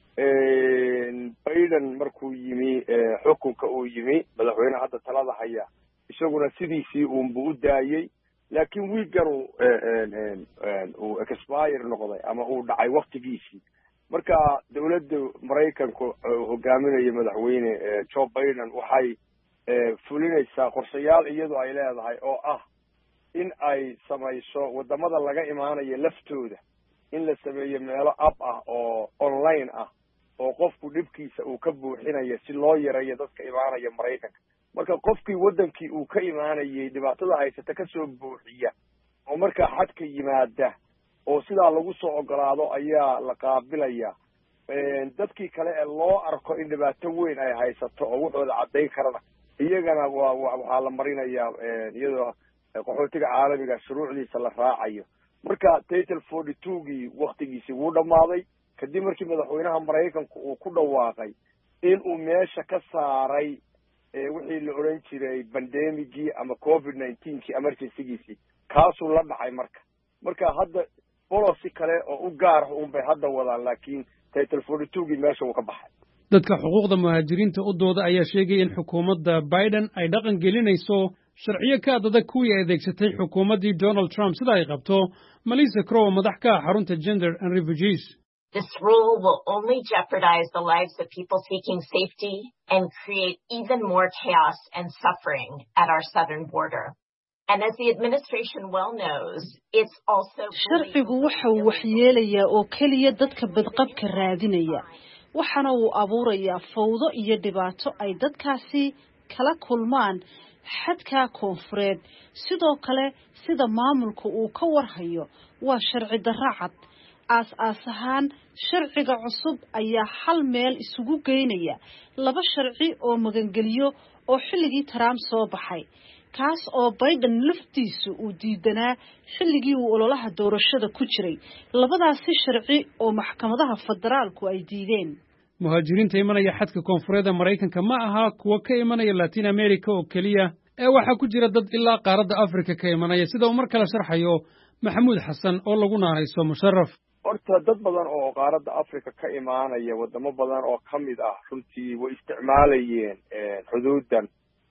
Biden markuu yimi xukunka uu yimi madaxweynaha hadda talada haya isaguna sidiisii uu u daayay. laakiin wiigan uu expire noqday ama uu dhacay waqtigiisii. marka dawladda Mareykanku hogaaminaya madaxweyne Joe Biden waxay fulinaysaa qorshayaal iyadoo ay leedahay oo ah in ay samayso wadamada laga imaanayo laftooda in la sameeyo meelo app ah oo online ah oo qofku dhibkiisa uu ka buuxinayo si loo yareeyo dadka imaanaya Mareykanka. marka qofkii wadankii uu ka imaanayay dhibaatada haysata ka soo buuxiya oo marka xadka yimaada oo sidaa lagu soo ogolaado ayaa la qaabilaya. dadkii kale ee loo arko in dhibaato weyn ay haysato oo wuxuuda caddayn karana iyagana waa waxaa la marinayaa iyadoo qaxootiga caalamiga shuruucdiisa la raacayo. marka Title forty-two gii waqtigiisii wuu dhammaaday kadib markii madaxweynaha Mareykanku uu ku dhawaaqay in uu meesha ka saaray wixii la oran jiray pandemigii ama covid nineteen kii emergency-giisii kaasuu la dhacay. marka marka hadda policy kale oo u gaar ah uun bay hadda wadaan laakiin Title forty-two gii meesha uu ka baxay. dadka xuquuqda muhaajiriinta u dooda ayaa sheegay in xukuumadda Biden ay dhaqan gelinayso sharciyo ka adag kuwii adeegsatay xukuumaddii Donald Trump sida ay qabto Melissa Crow madax ka ah xarunta Gender and Refugees. This rule will only jeopardize the lives of people seeking safety and create even more chaos and suffering at our southern border. And as the administration well knows, it's also sharcigu wuxuu waxyeelayaa oo kaliya dadka badqabka raadinaya waxana uu abuurayaa fawdo iyo dhibaato ay dadkaasi kala kulmaan xadka koonfureed sidoo kale sida maamulku uu ka warhayo waa sharci darro cad aas-aas ahaan sharciga cusub ayaa hal meel isugu geynaya laba sharci oo magangeliyo oo xilligii Trump soo baxay kaas oo Biden laftiisu uu diidanaa xilligii uu ololaha doorashada ku jiray labadaasi sharci oo maxkamadaha federaalku ay diideen muhaajiriinta imanaya xadka koonfureed Mareykanka ma aha kuwa ka imanaya Latin America oo kaliya ee waxa ku jira dad ilaa qaaradda Afrika ka imanaya sida uu mar kale sharxayo Maxamuud Xasan oo lagu naanayso Musharraf horta dad badan oo qaaradda Afrika ka imaanaya wadamo badan oo kamid ah runtii way isticmaalayeen xuduudan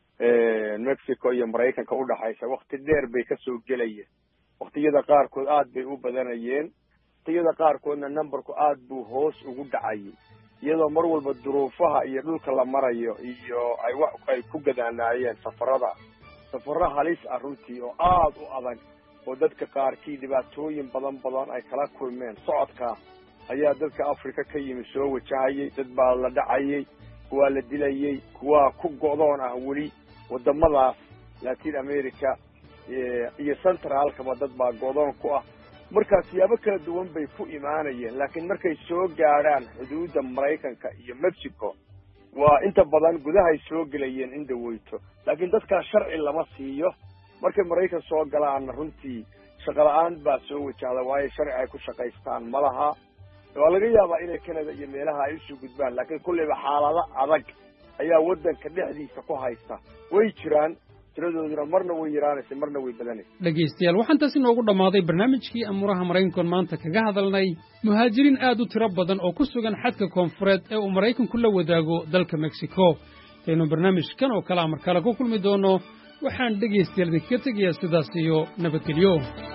Mexico iyo Mareykanka u dhaxaysa waqti dheer bay ka soo gelayeen waqtiyada qaarkood aad bay u badanayeen waqtiyada qaarkoodna numberku aad buu hoos ugu dhacay iyadoo mar walba duruufaha iyo dhulka la marayo iyo ay wax ay ku gadaanaayeen safarada safaro halis ah runtii oo aad u adag oo dadka qaarkii dhibaatooyin badan badan ay kala kulmeen socodka ayaa dadka Afrika ka yimid soo wajahayay dad baa la dhacayay kuwa la dilayay kuwa ku go'doon ah wali wadamadaas Latin America iyo Centralka dad baa go'doon ku ah markaas siyaabo kala duwan bay ku imaanayeen laakiin markay soo gaaraan xuduudda Mareykanka iyo Mexico waa inta badan gudaha ay soo galayeen inda weyto laakiin dadka sharci lama siiyo markay Mareykan soo galaan runtii shaqo la'aan baa soo wajahda waayo sharci ay ku shaqaystaan malaha waa laga yaabaa inay Canada iyo meelaha ay isu gudbaan laakiin kulliba xaalado adag ayaa wadanka dhexdiisa ku haysta way jiraan tiradooduna marna way yaraanaysa marna way badanaysa dhageystayaal waxaan taasi noogu dhamaaday barnaamijkii amuraha Mareykanka maanta kaga hadalnay muhaajiriin aad u tiro badan oo ku sugan xadka koonfureed ee uu Mareykanku la wadaago dalka Mexico taynu barnaamijkan oo kala mar kale ku kulmi doono waxaan dhageystayaal ka tagayaa sidaas iyo nabadgelyo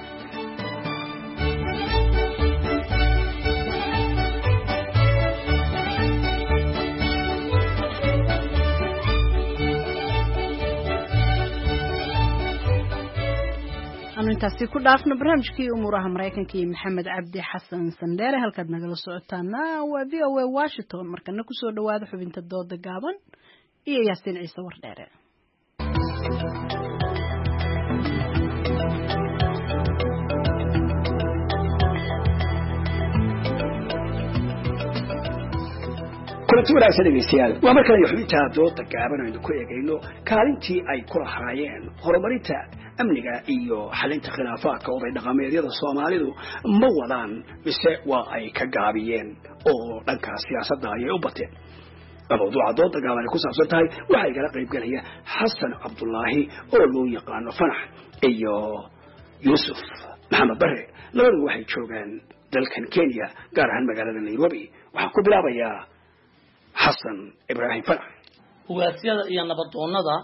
intaasi ku dhaafna barnaamijkii umuraha Mareykanka iyo Maxamed Cabdi Xasan Sandere halkaad nagala socotaana waa V O A Washington markana ku soo dhawaada xubinta dooda gaaban iyo Yaasiin Ciise Wardheere kulanti wanaagsan dhegeystayaal waa mar kale xubinta dooda gaaban aynu ku eegayno kaalintii ay ku lahaayeen horumarinta amniga iyo xalinta khilaafaadka oday dhaqameedyada Soomaalidu ma wadaan mise waa ay ka gaabiyeen oo dhanka siyaasadda ay u bateen mawduuca dooda gaaban ku saabsan tahay waxa igala qayb galaya Xasan Cabdullaahi oo loo yaqaano Fanax iyo Yusuf Maxamed Bare labadu waxay joogaan dalkan Kenya gaar ahaan magaalada Nairobi waxaan ku bilaabayaa Xasan Ibrahim Fanax ugaasiyada iyo nabadoonnada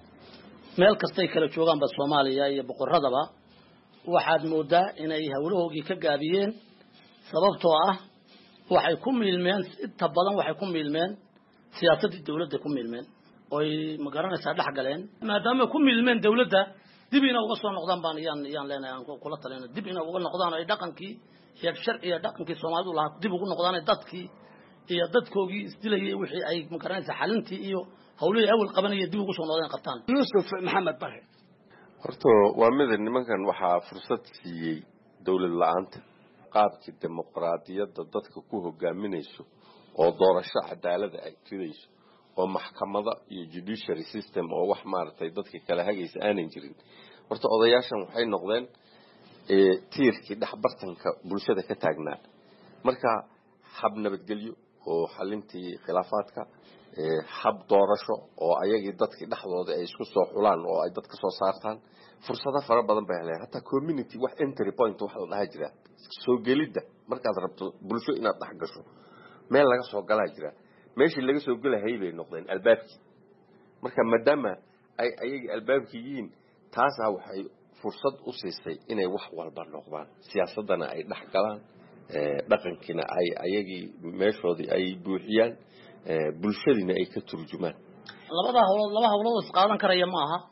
meel kastay kala joogaan ba Soomaaliya iyo boqoradaba waxaad moodaa inay hawlahoogii ka gaabiyeen sababtoo ah waxay ku miilmeen inta badan waxay ku miilmeen siyaasadda dawladda ku miilmeen oo ay magaranaysaa dhax galeen maadaama ku miilmeen dawladda dib ina uga soo noqdaan baan yaan yaan leenahay aan kula talino dib ina uga noqdaan ay dhaqankii iyo sharciga dhaqankii Soomaalidu lahaa dib ugu noqdaan dadkii iyo dadkoogii isdilayay wixii ay magaranaysaa xalintii iyo hawlihii awal qabanaya dib ugu soo noqdeen qabtaan Yusuf Maxamed Bare horto waa mid nimankan waxa fursad siiyay dawlad la'aanta qaabkii dimuqraadiyadda dadka ku hogaaminayso oo doorasho cadaalad ay tirayso oo maxkamada iyo judiciary system oo wax maartay dadka kala hagaysa aanan jirin horta odayaashan waxay noqdeen ee tiirkii dhaxbartanka bulshada ka taagnaa marka hab nabadgelyo oo xalintii khilaafaadka ee hab doorasho oo ayagii dadkii dhaxdooda ay isku soo xulaan oo ay dadka soo saartaan fursado fara badan bay heleen hatta community wax entry point wax la dhaha jira soo gelida markaad rabto bulsho inaad dhax gasho meel laga soo galaa jira meeshii laga soo galahay bay noqdeen albaabkii marka maadaama ay ayagii albaabkii yihiin taas waxay fursad u siisay inay wax walba noqdaan siyaasadana ay dhax galaan dhaqankiina ay ayagii meeshoodii ay buuxiyaan bulshadiina ay ka turjumaan labada hawlood laba hawlood is qaadan karaya ma aha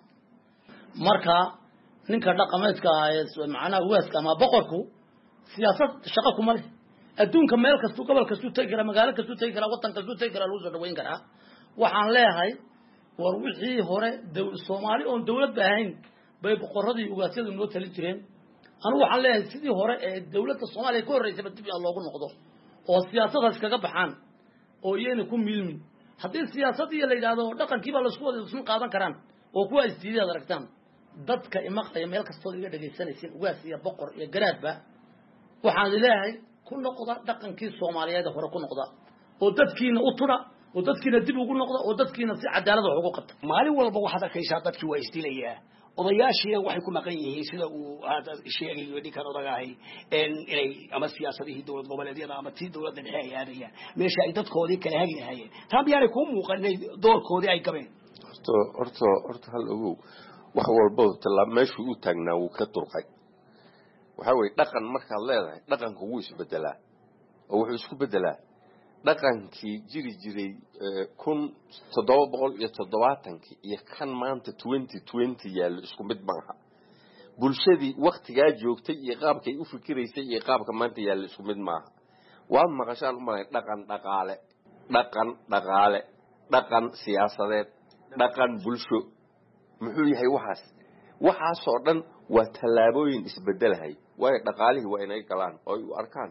marka ninka dhaqameedka ah ee macnaha waaska ama boqorku siyaasad shaqo kuma leh adduunka meel kasto gobol kasto tagi kara magaalo kasto tagi kara wadan kasto tagi kara lagu soo dhaweyn karaa waxaan leeyahay war wixii hore Soomaali oo dawlad ahayn bay boqoradii ugaasyadu noo tali jireen anu waxaan leeyahay sidii hore ee dawladda Soomaaliya ka horeysay dib loogu noqdo oo siyaasadaas kaga baxaan oo iyana ku milmin haddii siyaasadii la yiraahdo dhaqankiiba la isku wada isma qaadan karaan oo kuwa istiidada aragtaan dadka imaqaya meel kastoo iga dhageysanayeen ugaas iyo boqor iyo garaadba waxaan leeyahay ku noqda dhaqankii Soomaaliyeed hore ku noqda oo dadkiina u tura oo dadkiina dib ugu noqda oo dadkiina si cadaalad wax ugu qabta maalin walba waxaad arkaysaa dadkii waa isdilayaa odayaashii waxay ku maqan yihiin sida uu aad sheegayo dhinkan odagahay in inay ama siyaasadihii dawlad goboleedyada ama tii dawladda dhexe ay aadayaan meesha ay dadkoodii kala hagi lahaayeen taa miyaanay ku muuqanay doorkoodii ay gabeen horta horta horta hal ogow wax walba talaab meeshuu u taagnaa wuu ka durqay waxa weeye dhaqan markaad leedahay dhaqanku wuu isbedelaa oo wuxuu isku bedelaa dhaqankii jiri jiray kun toddoba boqol iyo toddobaatankii iyo kan maanta twenty twenty yaalo isku mid maaha bulshadii waqtigaa joogtay iyo qaabkay u fikiraysay iyo qaabka maanta yaalo isku mid maaha waad maqashaan u malay dhaqan dhaqaale dhaqan dhaqaale dhaqan siyaasadeed dhaqan bulsho muxuu yahay waxaas waxaasoo dhan waa tallaabooyin isbedelahay waayo dhaqaalihii waa inay galaan oo ay u arkaan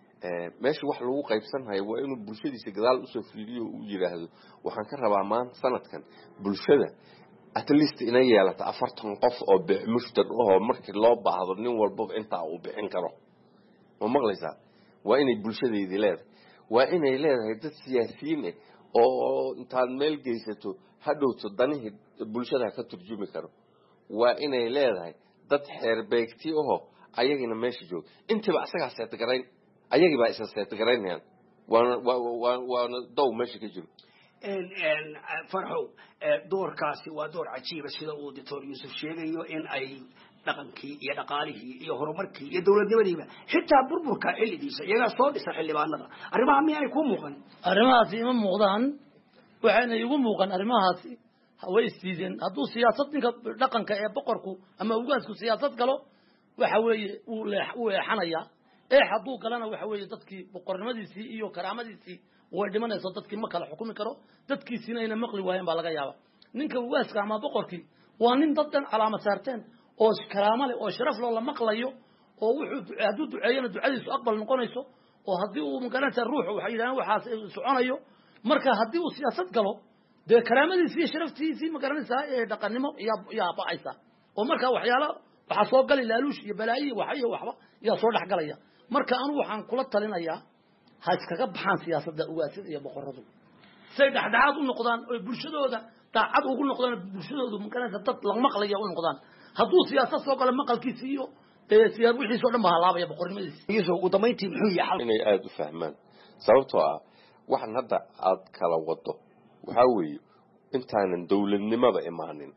meesha wax lagu qaybsanayo waa inuu bulshadiisa gadaal usoo fiiriyo uu yiraahdo waxaan ka rabaa maanta sanadkan bulshada at least inay yeelato afartan qof oo mushtar oo markii loo baahdo nin walba inta uu bixin karo ma maqlaysaa waa inay bulshadeedii leedahay waa inay leedahay dad siyaasiyiin ah oo intaad meel geysato hadhowto danihii bulshada ka turjumi karo waa inay leedahay dad xeerbeegti oo ayagina meesha joog intiba asaga seet garayn ayagii baa isa seet garaynayaan waana waana dow meesha ka jiro en en farxow doorkaasi waa door cajiiba sida uu doctor Yusuf sheegayo in ay dhaqankii iyo dhaqaalihii iyo horumarkii iyo dawladnimadiiba xitaa burburka xilligiisa iyaga soo dhisa xildhibaanada arrimaha miyay ku muuqan arrimahaasi ima muuqdaan waxayna igu muuqan arrimahaasi way isdiideen hadduu siyaasadinka dhaqanka ee boqorku ama ugaasku siyaasad galo waxa weeye uu leex uu eexanaya ee hadduu galana waxa weeye dadkii boqornimadiisii iyo karaamadiisii way dhimanayso dadkii ma kala xukumi karo dadkiisina inay maqli waayeen baa laga yaabaa ninka ugaaska ama boqorkii waa nin daddan calaamad saarteen oo karaamo leh oo sharaf loo la maqlayo oo wuxuu hadduu duceeyana ducadiisu aqbal noqonayso oo haddii uu magaranaysa ruuxu waxa yidhahdaan waxaas soconayo marka haddii uu siyaasad galo dee karaamadiisii iyo sharaftiisii magaranaysaa ee dhaqannimo yaa yaa bacaysa oo marka waxyaalo waxaa soo gali laaluush iyo balaayi waxa iyo waxba yaa soo dhex galaya marka anu waxaan kula talinayaa ha iskaga baxaan siyaasadda ugaasida iyo boqoradu say dhaxdhaxaad u noqdaan oo bulshadooda daacad ugu noqdaan bulshadoodu magaranaysa dad la maqlaya u noqdaan hadduu siyaasad soo galo maqalkiisa iyo ee siyaad wixii soo dhan baa halaabaya boqornimadiisa iyadoo ugu dambeyntii muxuu yahay inay aad u fahmaan sababtoo ah waxan hadda aad kala wado waxa weeye intaanan dawladnimada imaanin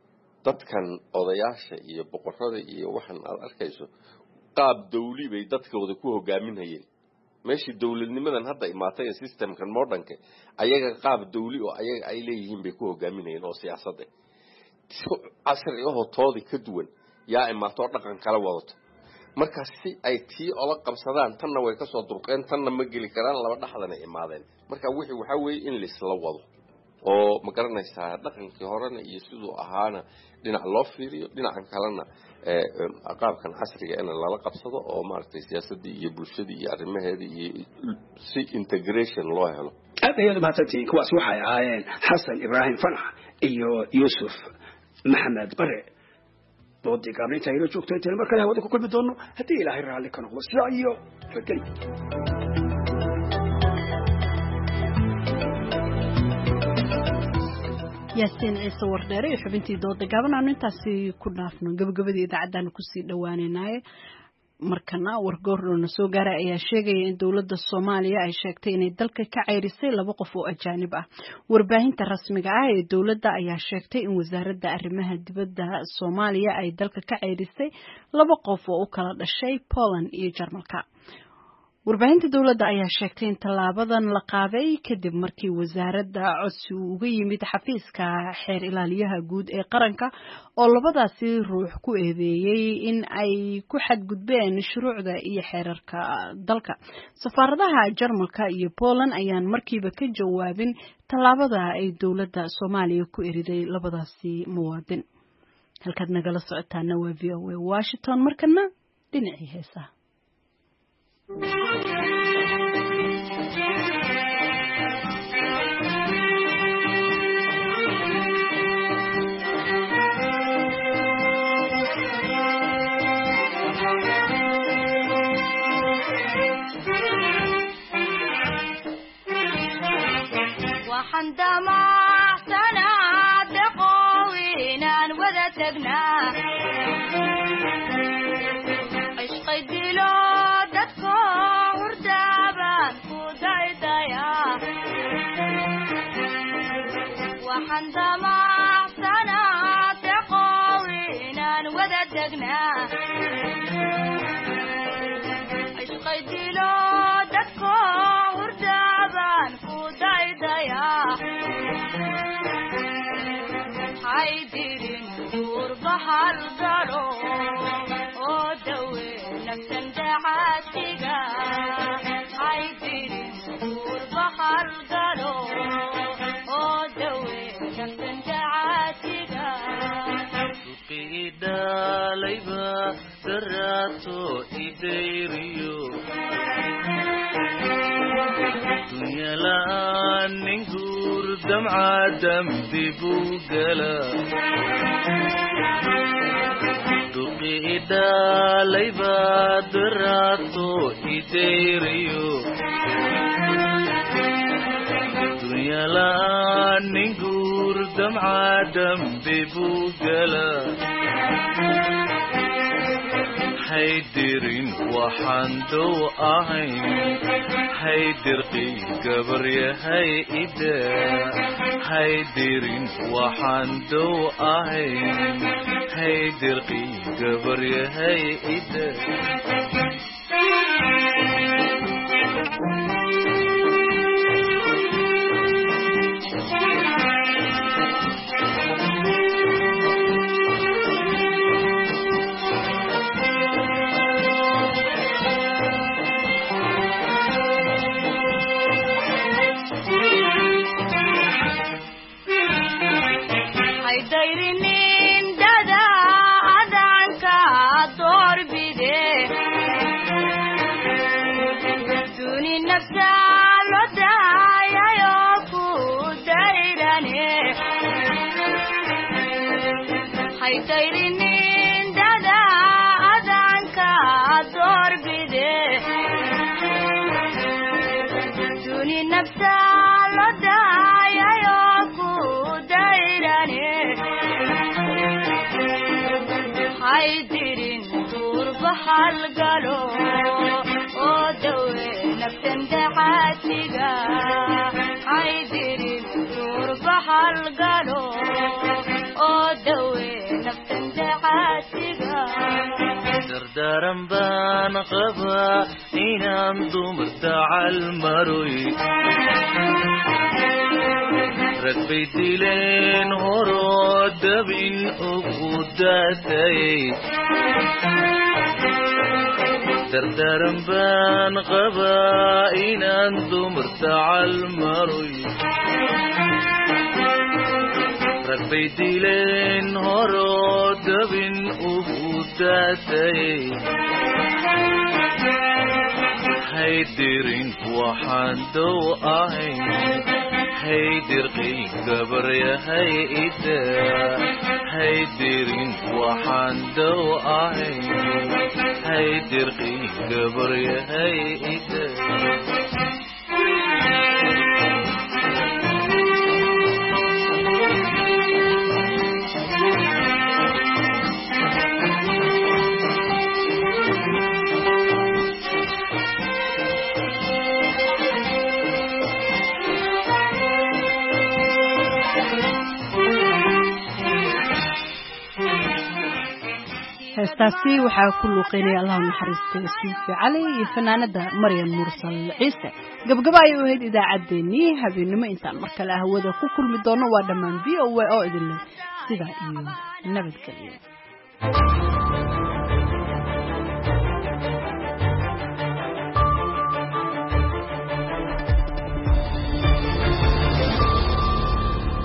dadkan odayaasha iyo boqorada iyo waxan aad arkayso qaab dawli bay dadkooda ku hogaaminayeen meeshii dawladnimadan hadda imaatay systemkan modernka ayaga qaab dawli oo ayaga ay leeyihiin bay ku hogaaminayeen oo siyaasadda casri oo toodi ka duwan yaa imaato dhaqan kala wadato marka si ay tii ola qabsadaan tanna way ka soo durqeen tanna ma geli karaan laba dhaxdana imaadeen marka wixii waxa weeye in lisla wado oo ma garanaysaa dhaqankii horena iyo sidoo ahaana dhinac loo fiiriyo dhinacan kalena ee qaabkan casriga in lala qabsado oo maartay siyaasadii iyo bulshadii iyo arrimaheedii iyo si integration loo helo aad ayay mahadsantihiin kuwaas waxay ahaayeen xasan ibraahim fanax iyo yuusuf maxamed bare doodii gaabrinta aynu joogto intaan mar kale hawada ku kulmi doono haddii ilaahay raalli ka noqdo sidaa iyo fageli yaasiin ciise wardheere iyo xubintii dooda gaaban aanu intaasi ku dhaafno gabagabadii idaacaddaanu kusii dhawaaneynaaye markana wargoorna soo gaaray ayaa sheegaya in dowladda Soomaaliya ay sheegtay inay dalka ka ceyrisay laba qof oo ajaanib ah warbaahinta rasmiga ah ee dowladda ayaa sheegtay in wasaaradda arrimaha dibadda Soomaaliya ay dalka ka ceyrisay laba qof oo u kala dhashay Poland iyo Jarmalka warbaahinta dowladda ayaa sheegtay in tallaabadan la qaaday kadib markii wasaaradda codsi uu uga yimid xafiiska xeer ilaaliyaha guud ee qaranka oo labadaasi ruux ku eedeeyey in ay ku xadgudbeen shuruucda iyo xeerarka dalka. safaaradaha Jarmalka iyo Poland ayaan markiiba ka jawaabin tallaabada ay dowladda Soomaaliya ku eriday labadaasi muwaadin. halkaad nagala socotaana waa V O A Washington. markana dhinacii heesaha. وحندما سنا دقوينا وذتقنا عشق الدلو دتكو وردابان كوداي دايا وحندما سنا دقوينا وذتقنا عشق الدلو دتكو وردابان كوداي دايا حيدرين دور بحر ضرو ودوي نفسن دعاتيقا حيدرين دور بحر ضرو ودوي نفسن دعاتيقا سقيدا ليبا دراتو إديريو دنيا لان ننقور دمعة دم ببوغلا دقيدا ليبا دراتو إديريو دنيا لان ننقور دمعة دم ببوغلا حيدرين وحندو أهين حيدرقي قبر يا هيدا حيدرين وحندو أهين حيدرقي قبر يا هيدا حلقلو ودوي نفسن دعاتيقا حيدرين دور بحلقلو ودوي نفسن دعاتيقا دردارم بان قبا إنام دومر دعال مروي ركبي ديلين هورو دبين أقوداتي دردارم بان قبائن أنتم ارتعى المروي ركبي ديلين هرود بن أبوداتي هيدرين وحندو أهين هيدر قي قبر يا هيدا هيدرين وحندو أهين هيدر قي قبر يا هيدا heestaasi waxaa ku luuqeynaya allah naxariistay Suufi Cali iyo fanaanada Maryam Mursal Ciise gabagaba ay u ahayd idaacadeennii habeenimo intaan mar kale hawada ku kulmi doono waa dhamaan V O A oo idin leh sida iyo nabadgelyo